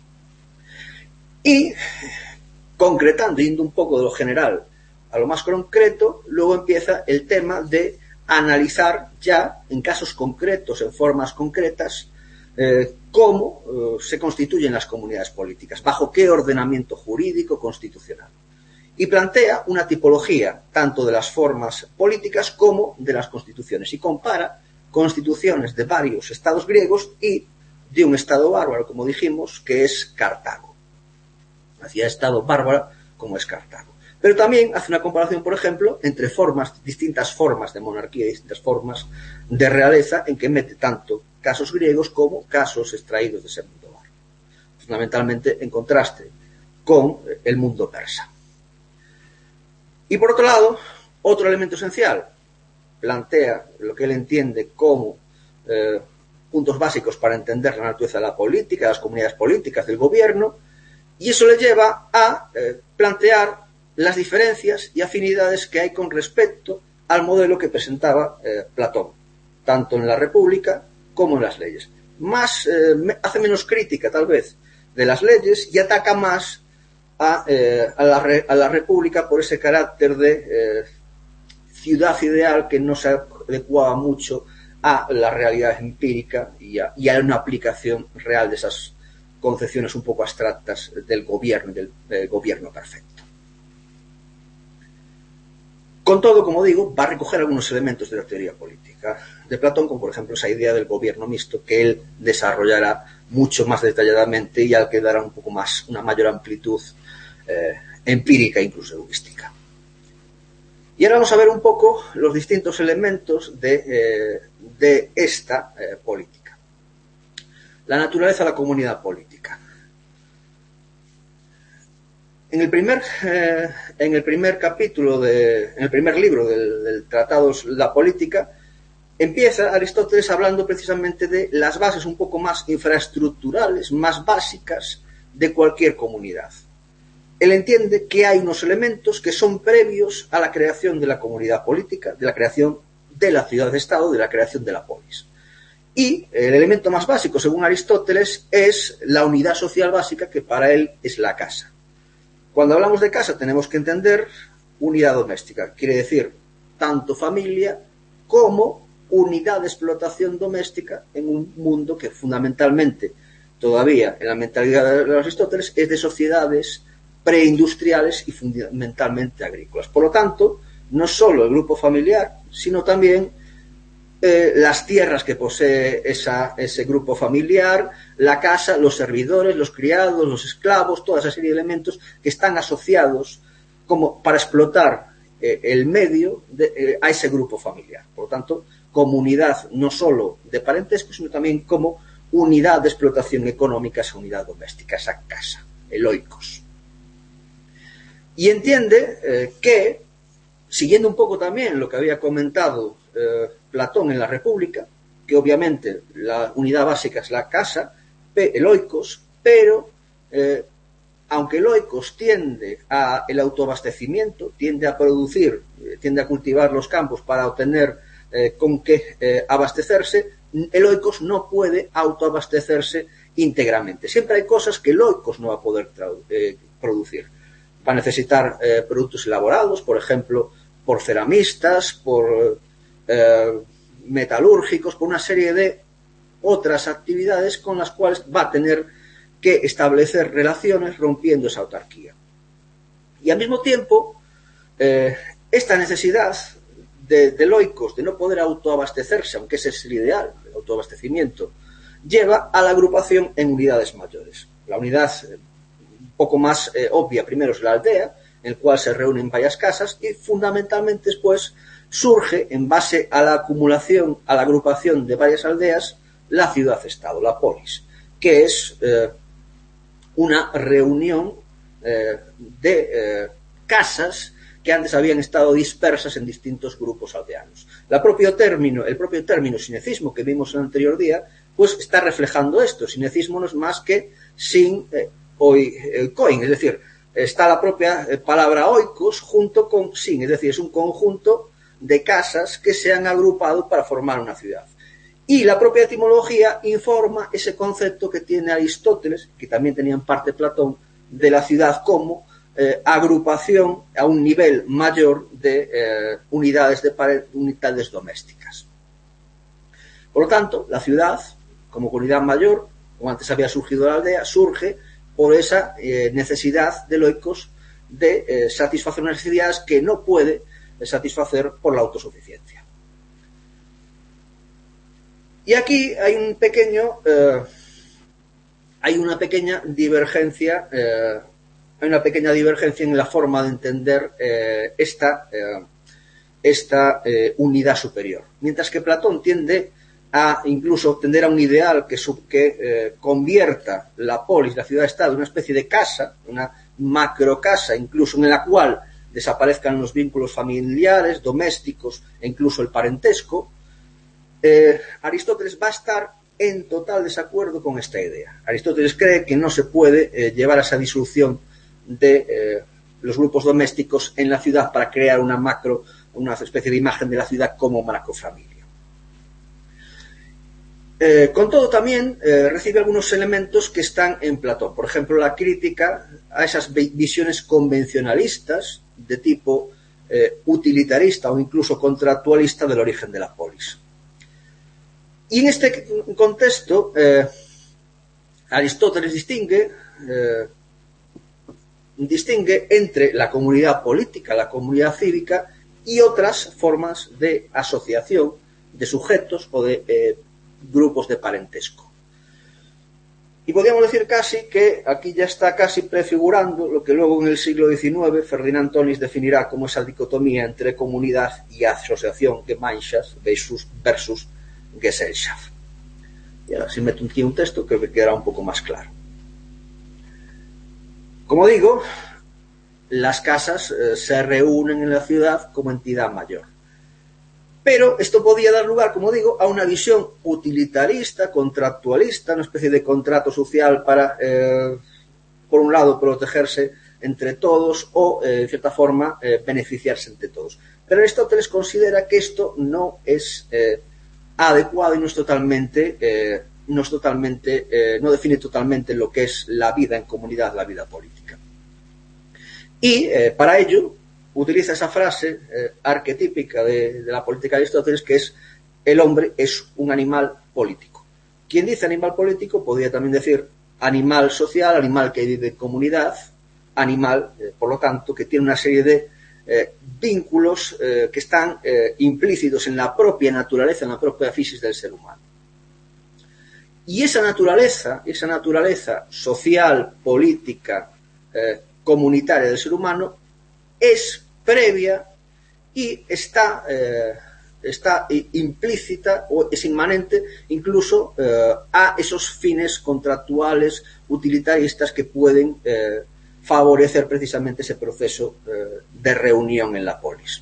Y concretando, yendo un poco de lo general a lo más concreto, luego empieza el tema de analizar ya en casos concretos, en formas concretas, eh, cómo eh, se constituyen las comunidades políticas, bajo qué ordenamiento jurídico constitucional. Y plantea una tipología tanto de las formas políticas como de las constituciones, y compara constituciones de varios estados griegos y de un estado bárbaro, como dijimos, que es Cartago. Hacia estado bárbaro como es Cartago. Pero también hace una comparación, por ejemplo, entre formas, distintas formas de monarquía y distintas formas de realeza, en que mete tanto casos griegos como casos extraídos de ese mundo bárbaro. Fundamentalmente en contraste con el mundo persa. Y por otro lado, otro elemento esencial, plantea lo que él entiende como eh, puntos básicos para entender la naturaleza de la política, de las comunidades políticas, del gobierno, y eso le lleva a eh, plantear las diferencias y afinidades que hay con respecto al modelo que presentaba eh, Platón, tanto en la República como en las leyes. más, eh, hace menos crítica tal vez de las leyes y ataca más a, eh, a, la, re, a la República por ese carácter de eh, ciudad ideal que no se adecuaba mucho a la realidad empírica y a, y a una aplicación real de esas concepciones un poco abstractas del gobierno, del, del gobierno perfecto. Con todo, como digo, va a recoger algunos elementos de la teoría política de Platón, como por ejemplo esa idea del gobierno mixto que él desarrollará mucho más detalladamente y al que dará un poco más, una mayor amplitud eh, empírica e incluso heurística. Y ahora vamos a ver un poco los distintos elementos de, eh, de esta eh, política. La naturaleza de la comunidad política. En el primer, eh, en el primer capítulo, de, en el primer libro del, del Tratado La Política, empieza Aristóteles hablando precisamente de las bases un poco más infraestructurales, más básicas de cualquier comunidad. Él entiende que hay unos elementos que son previos a la creación de la comunidad política, de la creación de la ciudad-estado, de la creación de la polis. Y el elemento más básico, según Aristóteles, es la unidad social básica, que para él es la casa. Cuando hablamos de casa tenemos que entender unidad doméstica, quiere decir tanto familia como unidad de explotación doméstica en un mundo que fundamentalmente, todavía en la mentalidad de Aristóteles, es de sociedades preindustriales y fundamentalmente agrícolas. Por lo tanto, no solo el grupo familiar, sino también eh, las tierras que posee esa, ese grupo familiar, la casa, los servidores, los criados, los esclavos, toda esa serie de elementos que están asociados como para explotar eh, el medio de, eh, a ese grupo familiar. Por lo tanto, comunidad no solo de parentesco, sino también como unidad de explotación económica, esa unidad doméstica, esa casa, el oikos. Y entiende eh, que, siguiendo un poco también lo que había comentado eh, Platón en la República, que obviamente la unidad básica es la casa, el oikos, pero eh, aunque el oikos tiende a el autoabastecimiento, tiende a producir, eh, tiende a cultivar los campos para obtener eh, con qué eh, abastecerse, el oikos no puede autoabastecerse íntegramente. Siempre hay cosas que el oikos no va a poder eh, producir. Va a necesitar eh, productos elaborados, por ejemplo, por ceramistas, por eh, metalúrgicos, por una serie de otras actividades con las cuales va a tener que establecer relaciones rompiendo esa autarquía. Y al mismo tiempo, eh, esta necesidad de, de oikos de no poder autoabastecerse, aunque ese es el ideal, el autoabastecimiento, lleva a la agrupación en unidades mayores. La unidad eh, un poco más eh, obvia primero es la aldea, en el cual se reúnen varias casas, y fundamentalmente después surge, en base a la acumulación, a la agrupación de varias aldeas, la ciudad-estado, la polis, que es eh, una reunión eh, de eh, casas que antes habían estado dispersas en distintos grupos aldeanos. La propio término, el propio término sinecismo que vimos en el anterior día, pues está reflejando esto. Sinecismo no es más que sin eh, oi, eh, coin, es decir, está la propia eh, palabra oikos junto con sin, es decir, es un conjunto de casas que se han agrupado para formar una ciudad. Y la propia etimología informa ese concepto que tiene Aristóteles, que también tenía en parte Platón, de la ciudad como eh, agrupación a un nivel mayor de eh, unidades, de pared, unidades domésticas. Por lo tanto, la ciudad, como unidad mayor, como antes había surgido la aldea, surge por esa eh, necesidad de oikos de eh, satisfacer unas necesidades que no puede eh, satisfacer por la autosuficiencia. Y aquí hay un pequeño, eh, hay una pequeña divergencia, eh, hay una pequeña divergencia en la forma de entender eh, esta, eh, esta eh, unidad superior. Mientras que Platón tiende a incluso tender a un ideal que, sub, que eh, convierta la polis, la ciudad-estado, en una especie de casa, una macrocasa, incluso en la cual desaparezcan los vínculos familiares, domésticos e incluso el parentesco. Eh, Aristóteles va a estar en total desacuerdo con esta idea. Aristóteles cree que no se puede eh, llevar a esa disolución de eh, los grupos domésticos en la ciudad para crear una macro, una especie de imagen de la ciudad como macrofamilia. Eh, con todo, también eh, recibe algunos elementos que están en Platón. Por ejemplo, la crítica a esas visiones convencionalistas de tipo eh, utilitarista o incluso contractualista del origen de la polis. Y en este contexto, eh, Aristóteles distingue, eh, distingue entre la comunidad política, la comunidad cívica y otras formas de asociación de sujetos o de eh, grupos de parentesco. Y podríamos decir casi que aquí ya está casi prefigurando lo que luego en el siglo diecinueve Ferdinand Tonis definirá como esa dicotomía entre comunidad y asociación, Gemeinschaft versus, versus Gesellschaft. Y ahora si meto aquí un texto creo que quedará un poco más claro. Como digo, las casas eh, se reúnen en la ciudad como entidad mayor. Pero esto podía dar lugar, como digo, a una visión utilitarista, contractualista, una especie de contrato social para, eh, por un lado, protegerse entre todos o, eh, en cierta forma, eh, beneficiarse entre todos. Pero Aristóteles considera que esto no es eh, adecuado y no es totalmente, eh, no, es totalmente eh, no define totalmente lo que es la vida en comunidad, la vida política. Y eh, para ello utiliza esa frase eh, arquetípica de, de la política de Aristóteles, que es: el hombre es un animal político. Quien dice animal político podría también decir animal social, animal que vive en comunidad, animal, eh, por lo tanto, que tiene una serie de eh, vínculos eh, que están eh, implícitos en la propia naturaleza, en la propia fisis del ser humano. Y esa naturaleza, esa naturaleza social, política, eh, comunitaria del ser humano, es previa y está, eh, está implícita o es inmanente incluso eh, a esos fines contractuales, utilitaristas que pueden eh, favorecer precisamente ese proceso eh, de reunión en la polis.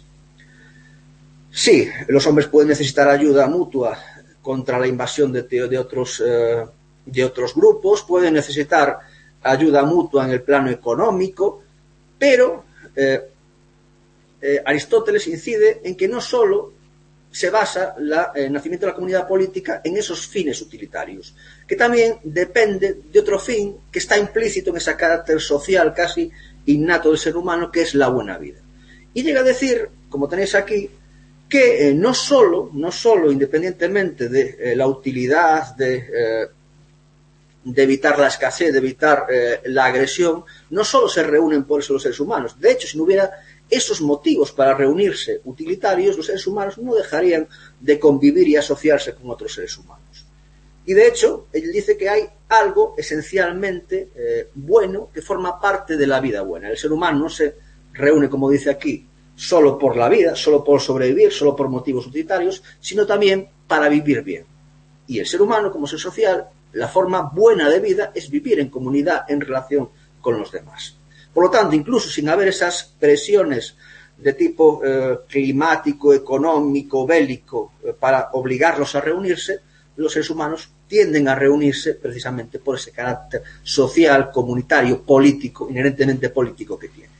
Sí, los hombres pueden necesitar ayuda mutua contra la invasión de, de, otros, eh, de otros grupos, pueden necesitar ayuda mutua en el plano económico, pero eh, eh, Aristóteles incide en que no solo se basa la, el nacimiento de la comunidad política en esos fines utilitarios, que también depende de otro fin que está implícito en ese carácter social casi innato del ser humano, que es la buena vida. Y llega a decir, como tenéis aquí, que eh, no solo, no solo independientemente de eh, la utilidad, de, eh, de evitar la escasez, de evitar eh, la agresión, no solo se reúnen por eso los seres humanos. De hecho, si no hubiera esos motivos para reunirse utilitarios, los seres humanos no dejarían de convivir y asociarse con otros seres humanos. Y de hecho, él dice que hay algo esencialmente eh, bueno que forma parte de la vida buena. El ser humano no se reúne, como dice aquí, solo por la vida, solo por sobrevivir, solo por motivos utilitarios, sino también para vivir bien. Y el ser humano, como ser social, la forma buena de vida es vivir en comunidad, en relación con los demás. Por lo tanto, incluso sin haber esas presiones de tipo eh, climático, económico, bélico, eh, para obligarlos a reunirse, los seres humanos tienden a reunirse precisamente por ese carácter social, comunitario, político, inherentemente político que tiene.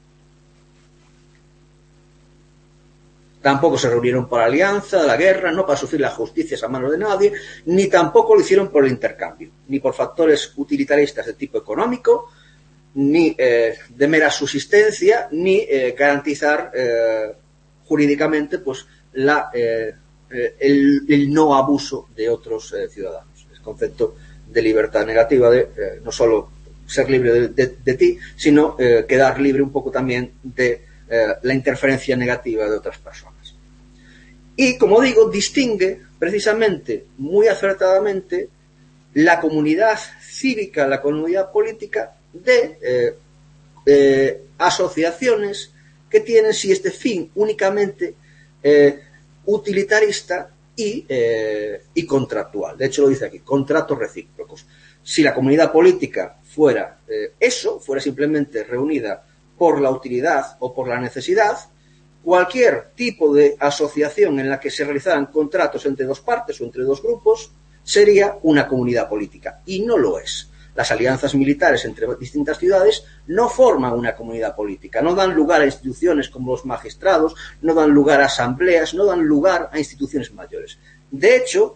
Tampoco se reunieron por la alianza, la guerra, no para sufrir las justicias a manos de nadie, ni tampoco lo hicieron por el intercambio, ni por factores utilitaristas de tipo económico, ni eh, de mera subsistencia, ni eh, garantizar eh, jurídicamente pues la, eh, el, el no abuso de otros eh, ciudadanos. El concepto de libertad negativa de eh, no solo ser libre de, de, de ti, sino eh, quedar libre un poco también de eh, la interferencia negativa de otras personas. Y, como digo, distingue precisamente, muy acertadamente, la comunidad cívica, la comunidad política, de eh, eh, asociaciones que tienen sí este fin únicamente eh, utilitarista y, eh, y contractual. De hecho, lo dice aquí, contratos recíprocos. Si la comunidad política fuera eh, eso, fuera simplemente reunida por la utilidad o por la necesidad, cualquier tipo de asociación en la que se realizaran contratos entre dos partes o entre dos grupos sería una comunidad política, y no lo es. Las alianzas militares entre distintas ciudades no forman una comunidad política, no dan lugar a instituciones como los magistrados, no dan lugar a asambleas, no dan lugar a instituciones mayores. De hecho,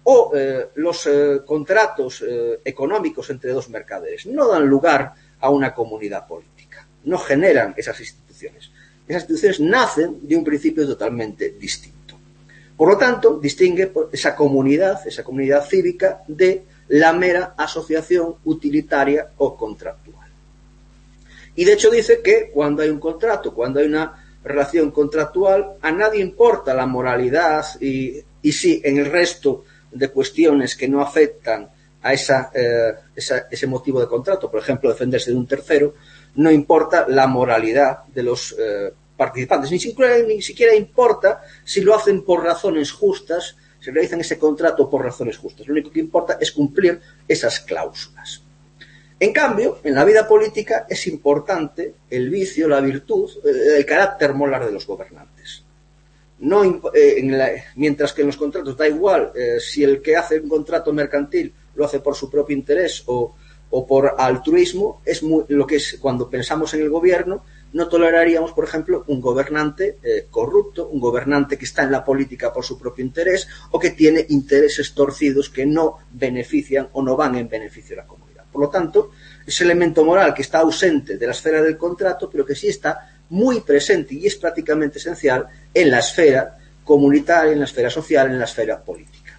o eh, los eh, contratos eh, económicos entre dos mercaderes no dan lugar a una comunidad política, no generan esas instituciones. Esas instituciones nacen de un principio totalmente distinto. Por lo tanto, distingue esa comunidad, esa comunidad cívica, de la mera asociación utilitaria o contractual. Y de hecho dice que cuando hay un contrato, cuando hay una relación contractual, a nadie importa la moralidad y, y si en el resto de cuestiones que no afectan a esa, eh, esa, ese motivo de contrato, por ejemplo, defenderse de un tercero, no importa la moralidad de los eh, participantes, ni siquiera, ni siquiera importa si lo hacen por razones justas, si realizan ese contrato por razones justas. Lo único que importa es cumplir esas cláusulas. En cambio, en la vida política es importante el vicio, la virtud, el carácter moral de los gobernantes. No, eh, en la, mientras que en los contratos da igual eh, si el que hace un contrato mercantil lo hace por su propio interés o, o por altruismo, es muy, lo que es cuando pensamos en el gobierno, no toleraríamos, por ejemplo, un gobernante eh, corrupto, un gobernante que está en la política por su propio interés o que tiene intereses torcidos que no benefician o no van en beneficio de la comunidad. Por lo tanto, ese elemento moral que está ausente de la esfera del contrato, pero que sí está muy presente y es prácticamente esencial en la esfera comunitaria, en la esfera social, en la esfera política.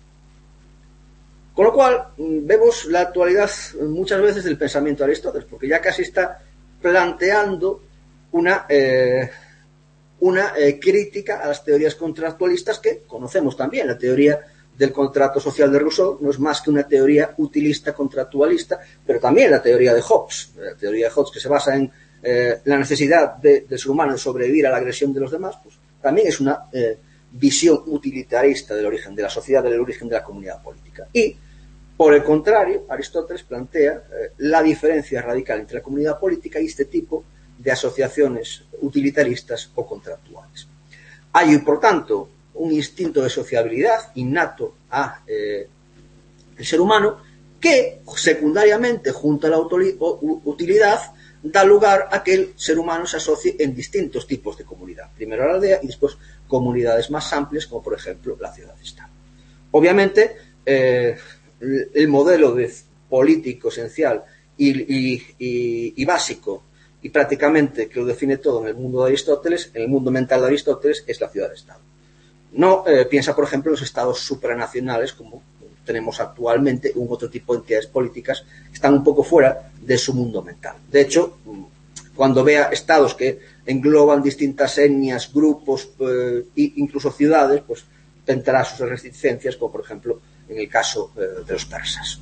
Con lo cual, vemos la actualidad muchas veces del pensamiento de Aristóteles, porque ya casi está planteando una, eh, una eh, crítica a las teorías contractualistas que conocemos también. La teoría del contrato social de Rousseau no es más que una teoría utilista, contractualista, pero también la teoría de Hobbes, la teoría de Hobbes que se basa en eh, la necesidad de, del ser humano de sobrevivir a la agresión de los demás, pues también es una eh, visión utilitarista del origen de la sociedad, del origen de la comunidad política. Y, por el contrario, Aristóteles plantea eh, la diferencia radical entre la comunidad política y este tipo de asociaciones utilitaristas o contractuales. Hay, por tanto, un instinto de sociabilidad innato a eh, el ser humano que, secundariamente, junto a la utilidad, da lugar a que el ser humano se asocie en distintos tipos de comunidad. Primero la aldea y después comunidades más amplias, como por ejemplo la ciudad-estado. Obviamente, eh, el modelo de político esencial y, y, y, y básico y prácticamente que lo define todo en el mundo de Aristóteles, en el mundo mental de Aristóteles, es la ciudad-estado. No eh, piensa, por ejemplo, en los estados supranacionales, como tenemos actualmente, un otro tipo de entidades políticas que están un poco fuera de su mundo mental. De hecho, cuando vea estados que engloban distintas etnias, grupos eh, e incluso ciudades, pues tendrá sus reticencias, como por ejemplo en el caso eh, de los persas.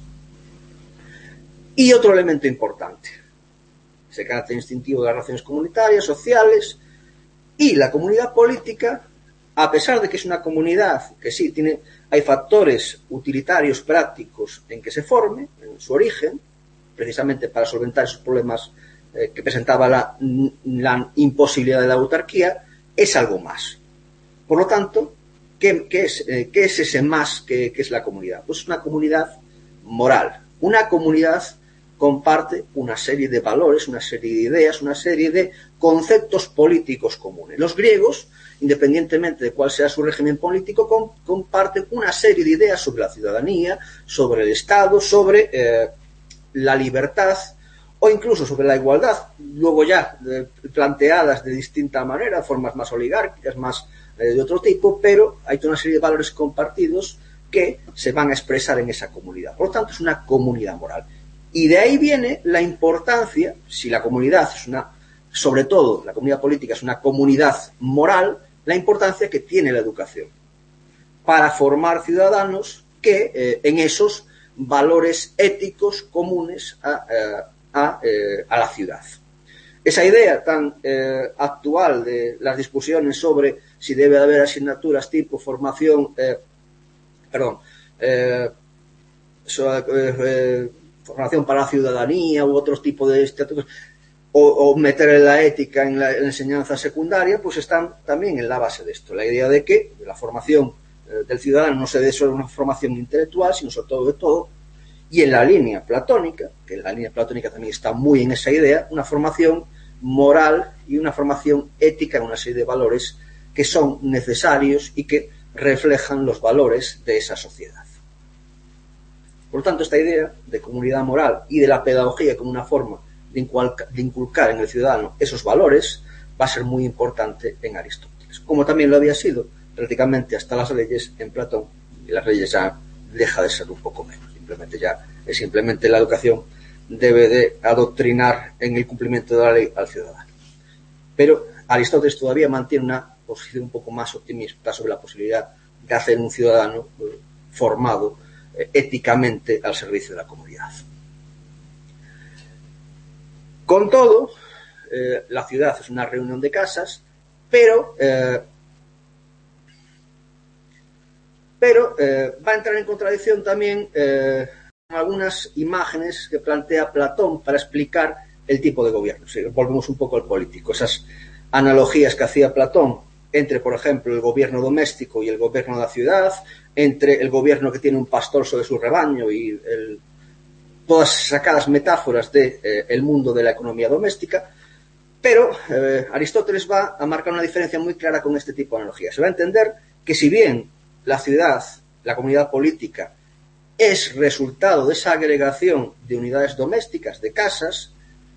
Y otro elemento importante, ese carácter instintivo de las relaciones comunitarias, sociales, y la comunidad política, a pesar de que es una comunidad que sí tiene, hay factores utilitarios prácticos en que se forme, en su origen, precisamente para solventar esos problemas eh, que presentaba la, la imposibilidad de la autarquía, es algo más. Por lo tanto, ¿qué, qué, es, eh, ¿qué es ese más que, que es la comunidad? Pues es una comunidad moral. Una comunidad comparte una serie de valores, una serie de ideas, una serie de conceptos políticos comunes. Los griegos, independientemente de cuál sea su régimen político, comparten una serie de ideas sobre la ciudadanía, sobre el Estado, sobre eh, la libertad o incluso sobre la igualdad, luego ya eh, planteadas de distinta manera, formas más oligárquicas, más eh, de otro tipo, pero hay toda una serie de valores compartidos que se van a expresar en esa comunidad. Por lo tanto, es una comunidad moral. Y de ahí viene la importancia, si la comunidad es una, sobre todo la comunidad política es una comunidad moral, la importancia que tiene la educación para formar ciudadanos que eh, en esos valores éticos comunes a, a, a, eh, a la ciudad. Esa idea tan eh, actual de las discusiones sobre si debe haber asignaturas tipo formación, eh, perdón, eh, so, eh, eh, formación para la ciudadanía u otros tipos de estatutos, o, o meter la ética en la, en la enseñanza secundaria, pues están también en la base de esto. La idea de que la formación eh, del ciudadano no se dé solo una formación intelectual, sino sobre todo de todo, y en la línea platónica, que en la línea platónica también está muy en esa idea, una formación moral y una formación ética en una serie de valores que son necesarios y que reflejan los valores de esa sociedad. Por lo tanto, esta idea de comunidad moral y de la pedagogía como una forma de inculcar en el ciudadano esos valores va a ser muy importante en Aristóteles, como también lo había sido prácticamente hasta las leyes en Platón, y las leyes ya deja de ser un poco menos, simplemente ya es simplemente la educación debe de adoctrinar en el cumplimiento de la ley al ciudadano. Pero Aristóteles todavía mantiene una posición un poco más optimista sobre la posibilidad de hacer un ciudadano eh, formado eh, éticamente al servicio de la comunidad. Con todo, eh, la ciudad es una reunión de casas, pero, eh, pero eh, va a entrar en contradicción también eh, con algunas imágenes que plantea Platón para explicar el tipo de gobierno. Sí, volvemos un poco al político. Esas analogías que hacía Platón entre, por ejemplo, el gobierno doméstico y el gobierno de la ciudad, entre el gobierno que tiene un pastor sobre su rebaño y el, todas sacadas metáforas del de, eh, mundo de la economía doméstica, pero eh, Aristóteles va a marcar una diferencia muy clara con este tipo de analogías. Se va a entender que si bien la ciudad, la comunidad política, es resultado de esa agregación de unidades domésticas, de casas,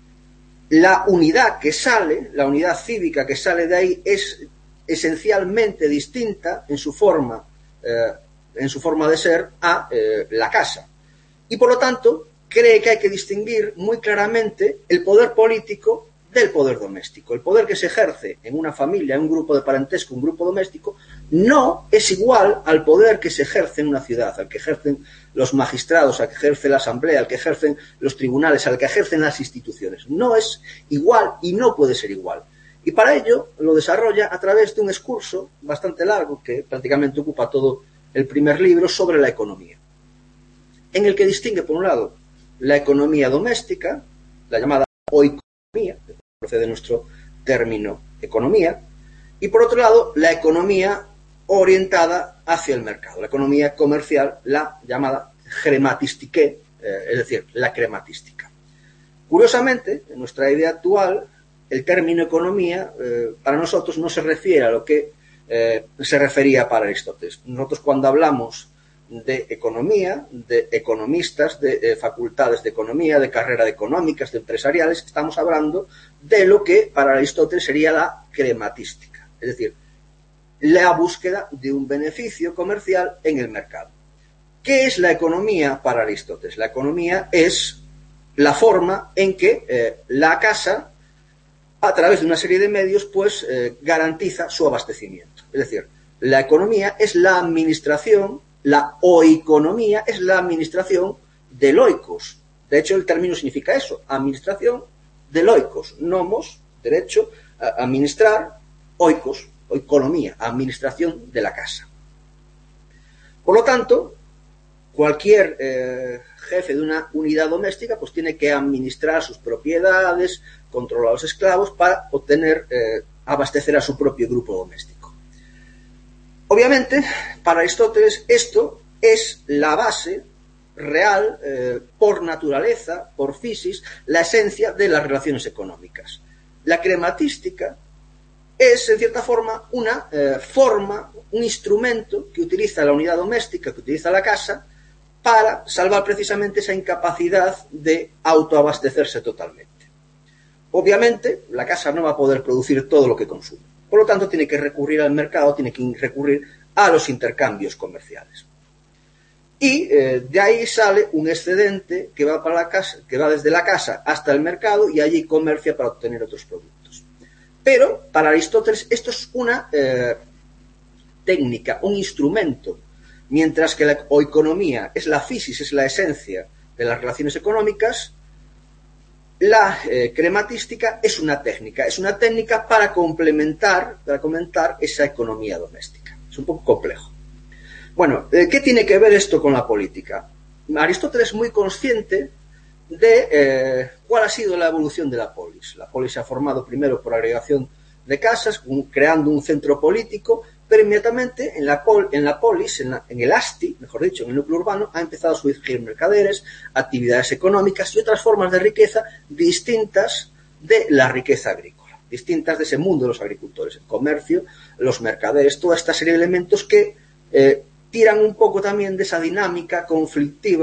la unidad que sale, la unidad cívica que sale de ahí es esencialmente distinta en su forma, eh, en su forma de ser a eh, la casa. Y por lo tanto, cree que hay que distinguir muy claramente el poder político del poder doméstico. El poder que se ejerce en una familia, en un grupo de parentesco, un grupo doméstico, no es igual al poder que se ejerce en una ciudad, al que ejercen los magistrados, al que ejerce la asamblea, al que ejercen los tribunales, al que ejercen las instituciones. No es igual y no puede ser igual. Y para ello lo desarrolla a través de un excurso bastante largo, que prácticamente ocupa todo el primer libro, sobre la economía, en el que distingue, por un lado, la economía doméstica, la llamada oikonomía, que procede de nuestro término economía, y por otro lado, la economía orientada hacia el mercado, la economía comercial, la llamada crematistique, eh, es decir, la crematística. Curiosamente, en nuestra idea actual, el término economía eh, para nosotros no se refiere a lo que eh, se refería para Aristóteles. Nosotros, cuando hablamos de economía, de economistas, de eh, facultades de economía, de carreras económicas, de empresariales, estamos hablando de lo que para Aristóteles sería la crematística, es decir, la búsqueda de un beneficio comercial en el mercado. ¿Qué es la economía para Aristóteles? La economía es la forma en que eh, la casa, a través de una serie de medios, pues eh, garantiza su abastecimiento. Es decir, la economía es la administración, la oikonomía es la administración del oikos. De hecho, el término significa eso, administración del oikos. Nomos, derecho, a administrar, oikos, oikonomía, administración de la casa. Por lo tanto, cualquier eh, jefe de una unidad doméstica pues tiene que administrar sus propiedades, controlar a los esclavos para obtener, eh, abastecer a su propio grupo doméstico. Obviamente, para Aristóteles esto es la base real, eh, por naturaleza, por physis, la esencia de las relaciones económicas. La crematística es, en cierta forma, una eh, forma, un instrumento que utiliza la unidad doméstica, que utiliza la casa, para salvar precisamente esa incapacidad de autoabastecerse totalmente. Obviamente, la casa no va a poder producir todo lo que consume. Por lo tanto, tiene que recurrir al mercado, tiene que recurrir a los intercambios comerciales. Y eh, de ahí sale un excedente que va, para la casa, que va desde la casa hasta el mercado y allí comercia para obtener otros productos. Pero, para Aristóteles, esto es una eh, técnica, un instrumento, mientras que la oikonomía es la physis, es la esencia de las relaciones económicas. La eh, crematística es una técnica, es una técnica para complementar, para complementar esa economía doméstica. Es un poco complejo. Bueno, eh, ¿qué tiene que ver esto con la política? Aristóteles es muy consciente de eh, cuál ha sido la evolución de la polis. La polis se ha formado primero por agregación de casas, un, creando un centro político, pero inmediatamente en la, pol, en la polis, en, la, en el asti, mejor dicho, en el núcleo urbano, ha empezado a surgir mercaderes, actividades económicas y otras formas de riqueza distintas de la riqueza agrícola, distintas de ese mundo de los agricultores, el comercio, los mercaderes, toda esta serie de elementos que eh, tiran un poco también de esa dinámica conflictiva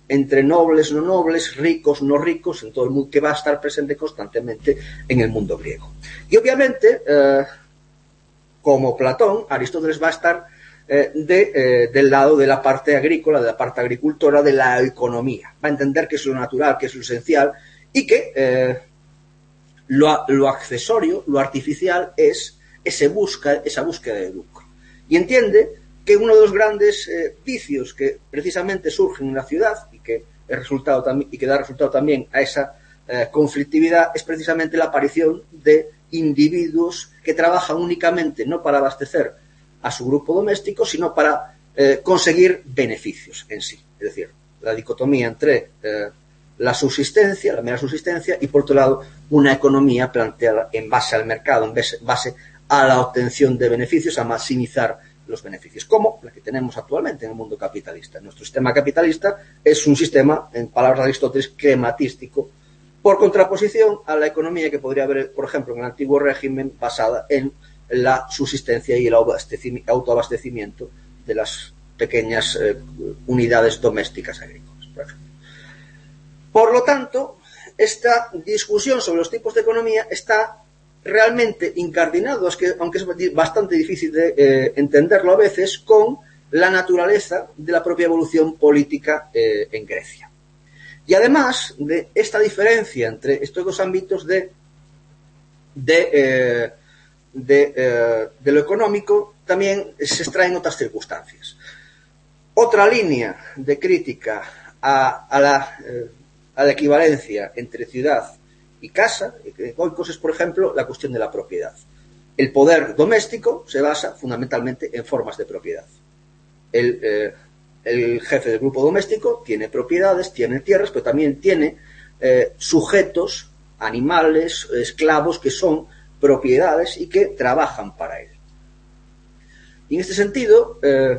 entre nobles, no nobles, ricos, no ricos, en todo el mundo, que va a estar presente constantemente en el mundo griego. Y obviamente, eh, como Platón, Aristóteles va a estar eh, de, eh, del lado de la parte agrícola, de la parte agricultora, de la economía. Va a entender que es lo natural, que es lo esencial, y que eh, lo, lo accesorio, lo artificial, es ese busca, esa búsqueda de lucro. Y entiende que uno de los grandes eh, vicios que precisamente surgen en la ciudad y que, es resultado tam- y que da resultado también a esa eh, conflictividad es precisamente la aparición de individuos que trabajan únicamente no para abastecer a su grupo doméstico, sino para eh, conseguir beneficios en sí. Es decir, la dicotomía entre eh, la subsistencia, la mera subsistencia, y por otro lado una economía planteada en base al mercado, en base a la obtención de beneficios, a maximizar los beneficios, como la que tenemos actualmente en el mundo capitalista. Nuestro sistema capitalista es un sistema, en palabras de Aristóteles, crematístico, por contraposición a la economía que podría haber, por ejemplo, en el antiguo régimen, basada en la subsistencia y el autoabastecimiento de las pequeñas eh, unidades domésticas agrícolas, por ejemplo. Por lo tanto, esta discusión sobre los tipos de economía está realmente incardinado, es que, aunque es bastante difícil de eh, entenderlo a veces, con la naturaleza de la propia evolución política eh, en Grecia. Y además de esta diferencia entre estos dos ámbitos de, de, eh, de, eh, de lo económico, también se extraen otras circunstancias. Otra línea de crítica a, a, la, eh, a la equivalencia entre ciudad y casa, Goikos, es, por ejemplo, la cuestión de la propiedad. El poder doméstico se basa fundamentalmente en formas de propiedad. El, eh, el jefe del grupo doméstico tiene propiedades, tiene tierras, pero también tiene eh, sujetos, animales, esclavos, que son propiedades y que trabajan para él. Y en este sentido, eh,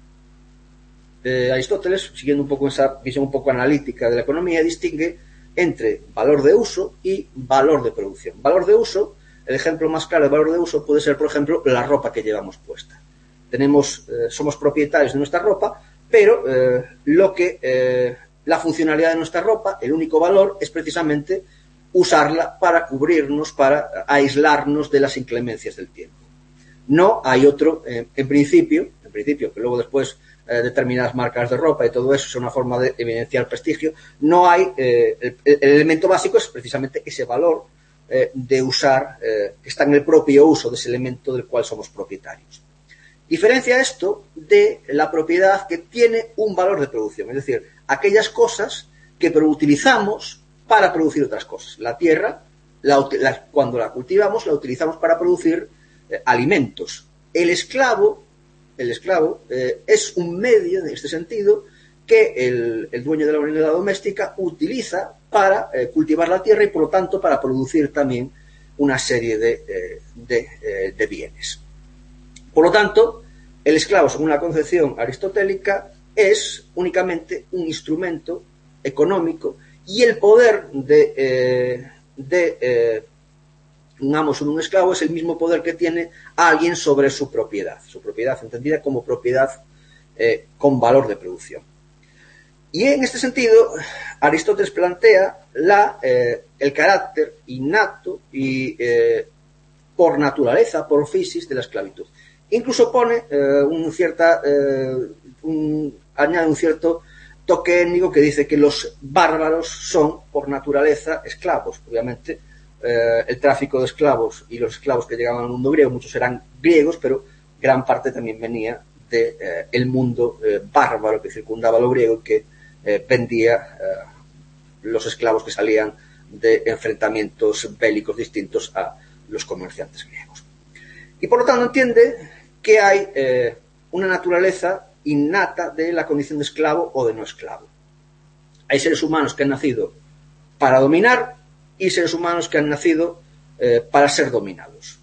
eh, Aristóteles, siguiendo un poco esa visión un poco analítica de la economía, distingue entre valor de uso y valor de producción. Valor de uso, el ejemplo más claro de valor de uso puede ser, por ejemplo, la ropa que llevamos puesta. Tenemos, eh, somos propietarios de nuestra ropa, pero eh, lo que eh, la funcionalidad de nuestra ropa, el único valor, es precisamente usarla para cubrirnos, para aislarnos de las inclemencias del tiempo. No hay otro, eh, en principio, en principio, que luego después Eh, determinadas marcas de ropa y todo eso es una forma de evidenciar prestigio, no hay, eh, el, el elemento básico es precisamente ese valor eh, de usar, eh, que está en el propio uso de ese elemento del cual somos propietarios. Diferencia esto de la propiedad que tiene un valor de producción, es decir, aquellas cosas que utilizamos para producir otras cosas. La tierra, la, la, cuando la cultivamos, la utilizamos para producir eh, alimentos. El esclavo El esclavo eh, es un medio, en este sentido, que el, el dueño de la unidad doméstica utiliza para eh, cultivar la tierra y, por lo tanto, para producir también una serie de, eh, de, eh, de bienes. Por lo tanto, el esclavo, según la concepción aristotélica, es únicamente un instrumento económico y el poder de, eh, de eh, un amo sobre un esclavo es el mismo poder que tiene alguien sobre su propiedad, su propiedad entendida como propiedad eh, con valor de producción. Y en este sentido, Aristóteles plantea la, eh, el carácter innato y eh, por naturaleza, por physis, de la esclavitud. Incluso pone eh, un cierta, eh, un, añade un cierto toque étnico que dice que los bárbaros son por naturaleza esclavos, obviamente. Eh, el tráfico de esclavos y los esclavos que llegaban al mundo griego, muchos eran griegos, pero gran parte también venía del de, eh, mundo eh, bárbaro que circundaba lo griego y que eh, vendía eh, los esclavos que salían de enfrentamientos bélicos distintos a los comerciantes griegos. Y por lo tanto entiende que hay eh, una naturaleza innata de la condición de esclavo o de no esclavo. Hay seres humanos que han nacido para dominar y seres humanos que han nacido eh, para ser dominados.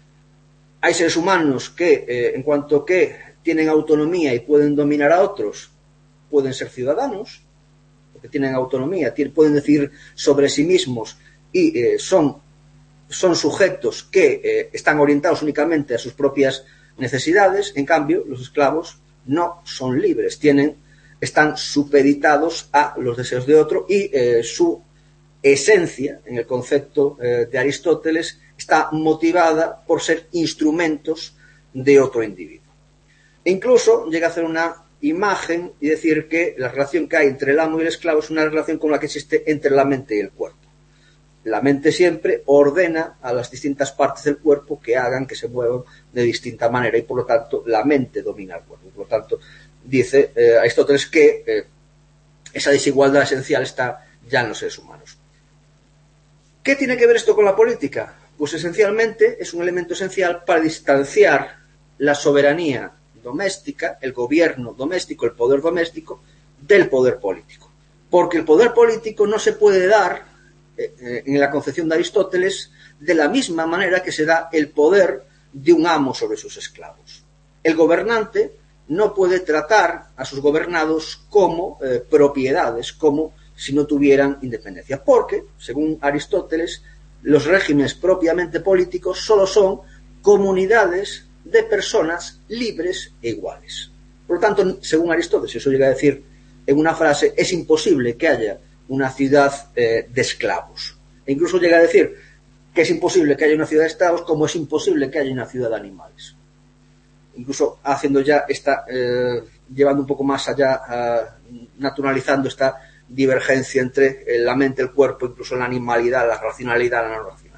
Hay seres humanos que, eh, en cuanto que tienen autonomía y pueden dominar a otros, pueden ser ciudadanos, porque tienen autonomía, tienen, pueden decidir sobre sí mismos y eh, son, son sujetos que eh, están orientados únicamente a sus propias necesidades. En cambio, los esclavos no son libres, tienen están supeditados a los deseos de otro y eh, su esencia, en el concepto eh, de Aristóteles, está motivada por ser instrumentos de otro individuo. E incluso llega a hacer una imagen y decir que la relación que hay entre el amo y el esclavo es una relación como la que existe entre la mente y el cuerpo. La mente siempre ordena a las distintas partes del cuerpo que hagan, que se muevan de distinta manera y por lo tanto la mente domina el cuerpo. Por lo tanto, dice eh, Aristóteles que eh, esa desigualdad esencial está ya en los seres humanos. ¿Qué tiene que ver esto con la política? Pues esencialmente es un elemento esencial para distanciar la soberanía doméstica, el gobierno doméstico, el poder doméstico, del poder político. Porque el poder político no se puede dar, eh, en la concepción de Aristóteles, de la misma manera que se da el poder de un amo sobre sus esclavos. El gobernante no puede tratar a sus gobernados como eh, propiedades, como si no tuvieran independencia. Porque, según Aristóteles, los regímenes propiamente políticos solo son comunidades de personas libres e iguales. Por lo tanto, según Aristóteles, eso llega a decir en una frase, es imposible que haya una ciudad eh, de esclavos. E incluso llega a decir que es imposible que haya una ciudad de esclavos como es imposible que haya una ciudad de animales. Incluso haciendo ya esta, eh, llevando un poco más allá, uh, naturalizando esta divergencia entre la mente, el cuerpo, incluso la animalidad, la racionalidad, la no racionalidad.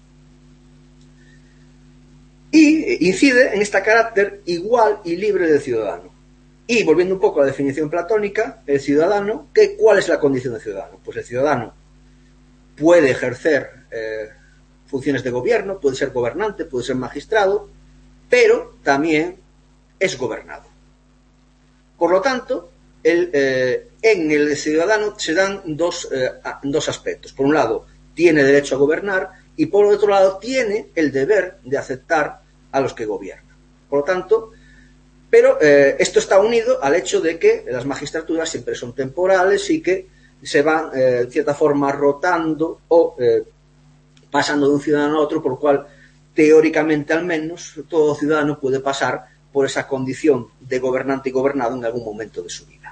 Y incide en este carácter igual y libre del ciudadano. Y volviendo un poco a la definición platónica, el ciudadano, ¿qué, ¿cuál es la condición del ciudadano? Pues el ciudadano puede ejercer eh, funciones de gobierno, puede ser gobernante, puede ser magistrado, pero también es gobernado. Por lo tanto, el, eh, en el ciudadano se dan dos, eh, dos aspectos. Por un lado, tiene derecho a gobernar y por otro lado, tiene el deber de aceptar a los que gobiernan. Por lo tanto, pero eh, esto está unido al hecho de que las magistraturas siempre son temporales y que se van, eh, de cierta forma, rotando o eh, pasando de un ciudadano a otro, por lo cual, teóricamente al menos, todo ciudadano puede pasar por esa condición de gobernante y gobernado en algún momento de su vida.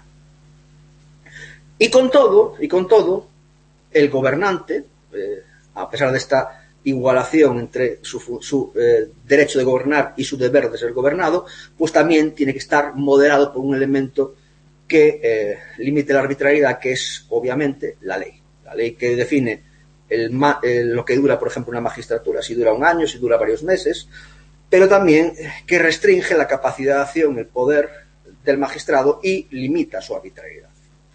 Y con todo, y con todo, el gobernante, eh, a pesar de esta igualación entre su, su eh, derecho de gobernar y su deber de ser gobernado, pues también tiene que estar moderado por un elemento que eh, limite la arbitrariedad, que es obviamente la ley. La ley que define el, el, lo que dura, por ejemplo, una magistratura, si dura un año, si dura varios meses, pero también que restringe la capacidad de acción, el poder del magistrado y limita su arbitrariedad.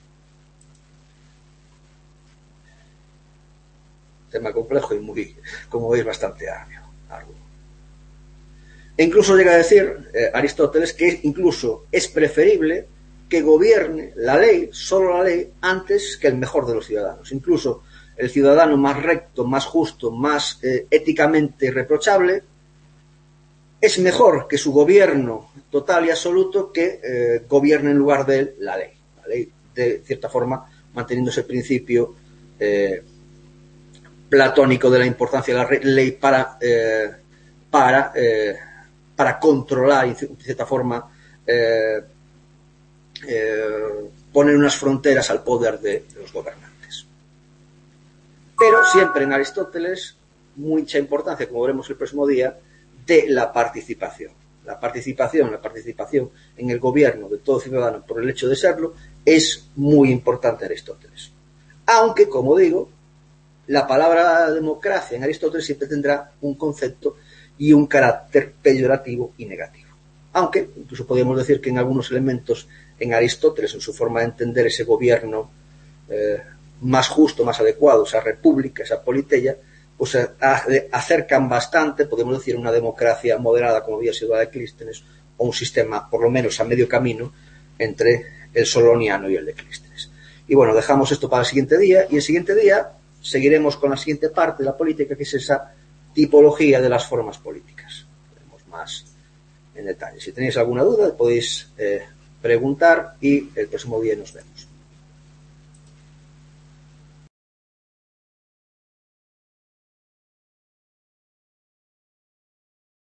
Tema complejo y muy, como veis, bastante arduo. E incluso llega a decir eh, Aristóteles que incluso es preferible que gobierne la ley, solo la ley, antes que el mejor de los ciudadanos. Incluso el ciudadano más recto, más justo, más eh, éticamente irreprochable, es mejor que su gobierno total y absoluto que eh, gobierne en lugar de él la ley. La ley, de cierta forma, manteniendo ese principio eh, platónico de la importancia de la ley para, eh, para, eh, para controlar, de cierta forma, eh, eh, poner unas fronteras al poder de, de los gobernantes. Pero siempre en Aristóteles, mucha importancia, como veremos el próximo día, de la participación. La participación, la participación en el gobierno de todo ciudadano por el hecho de serlo, es muy importante en Aristóteles. Aunque, como digo, la palabra democracia en Aristóteles siempre tendrá un concepto y un carácter peyorativo y negativo. Aunque, incluso podríamos decir que en algunos elementos en Aristóteles, en su forma de entender ese gobierno eh, más justo, más adecuado, esa república, esa politeia, pues acercan bastante, podemos decir, una democracia moderada como había sido la de Clístenes, o un sistema, por lo menos a medio camino, entre el soloniano y el de Clístenes. Y bueno, dejamos esto para el siguiente día, y el siguiente día seguiremos con la siguiente parte de la política, que es esa tipología de las formas políticas. Veremos más en detalle. Si tenéis alguna duda, podéis eh, preguntar y el próximo día nos vemos.